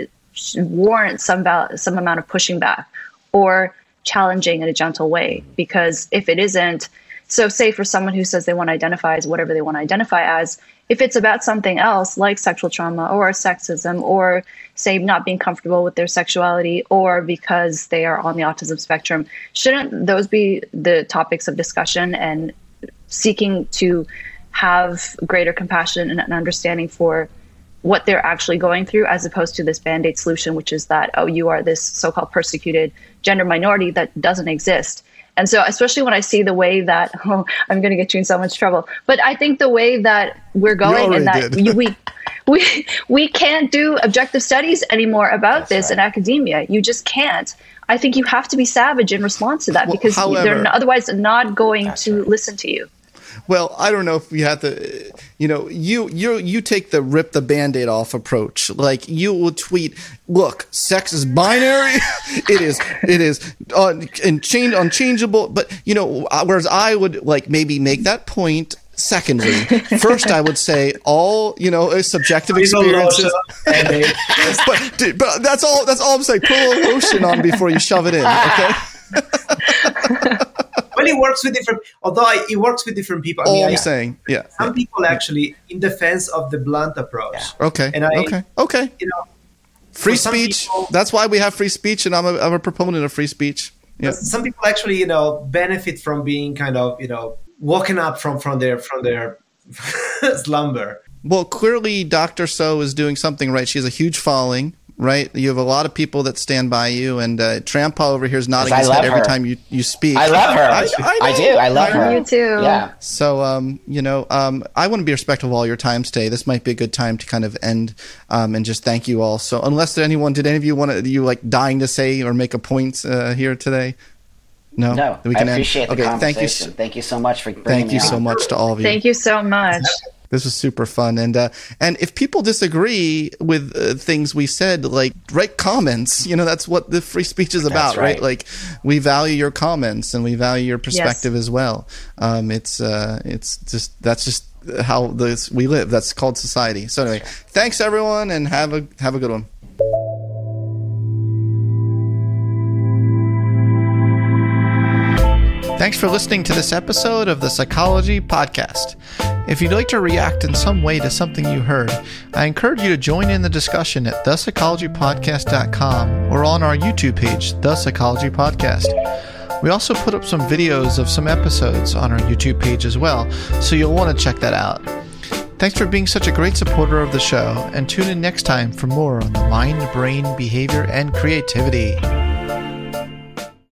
warrant some val- some amount of pushing back or challenging in a gentle way. Because if it isn't, so say for someone who says they want to identify as whatever they want to identify as, if it's about something else like sexual trauma or sexism or say not being comfortable with their sexuality or because they are on the autism spectrum, shouldn't those be the topics of discussion and seeking to have greater compassion and an understanding for what they're actually going through, as opposed to this Band-Aid solution, which is that, oh, you are this so-called persecuted gender minority that doesn't exist. And so especially when I see the way that, oh, I'm going to get you in so much trouble, but I think the way that we're going and that we, we we we can't do objective studies anymore about That's this right. in academia. You just can't. I think you have to be savage in response to that, well, because however, they're not, otherwise not going That's to right. listen to you. Well, I don't know if you have to, you know, you you you take the rip the Band-Aid off approach. Like you will tweet, look, sex is binary. it is it is un, change, unchangeable. But, you know, whereas I would like maybe make that point. Secondly, first I would say all, you know, subjective experiences. but, but that's all. That's all I'm saying. Put a little lotion on before you shove it in. Okay. Well, it works with different. Although it works with different people. I All mean, I'm I, saying, yeah. Some yeah. people actually in defense of the blunt approach. Yeah. Okay. And I, okay. Okay. You know, free speech. People, that's why we have free speech, and I'm a, I'm a proponent of free speech. Yeah. Some people actually, you know, benefit from being kind of, you know, woken up from from their from their slumber. Well, clearly, Doctor So is doing something right. She has a huge following. Right, you have a lot of people that stand by you, and uh, Trampa over here is nodding his head every time you, you speak. I love her. I, I, I do. I love I her. You too. Yeah. So, um, you know, um, I want to be respectful of all your time today. This might be a good time to kind of end um, and just thank you all. So, unless there anyone, did any of you want to, you like dying to say or make a point uh, here today? No, no. We can I appreciate end. the okay, conversation. Thank you. Thank you so much for bringing Thank me you on. so much to all of you. Thank you so much. This was super fun. And uh, and if people disagree with uh, things we said, like, write comments. You know, that's what the free speech is about, right. right? Like, we value your comments and we value your perspective yes. as well. Um, it's uh, it's just, that's just how this we live. That's called society. So anyway, thanks everyone, and have a have a good one. Thanks for listening to this episode of the Psychology Podcast. If you'd like to react in some way to something you heard, I encourage you to join in the discussion at the psychology podcast dot com or on our YouTube page, The Psychology Podcast. We also put up some videos of some episodes on our YouTube page as well, so you'll want to check that out. Thanks for being such a great supporter of the show, and tune in next time for more on the mind, brain, behavior, and creativity.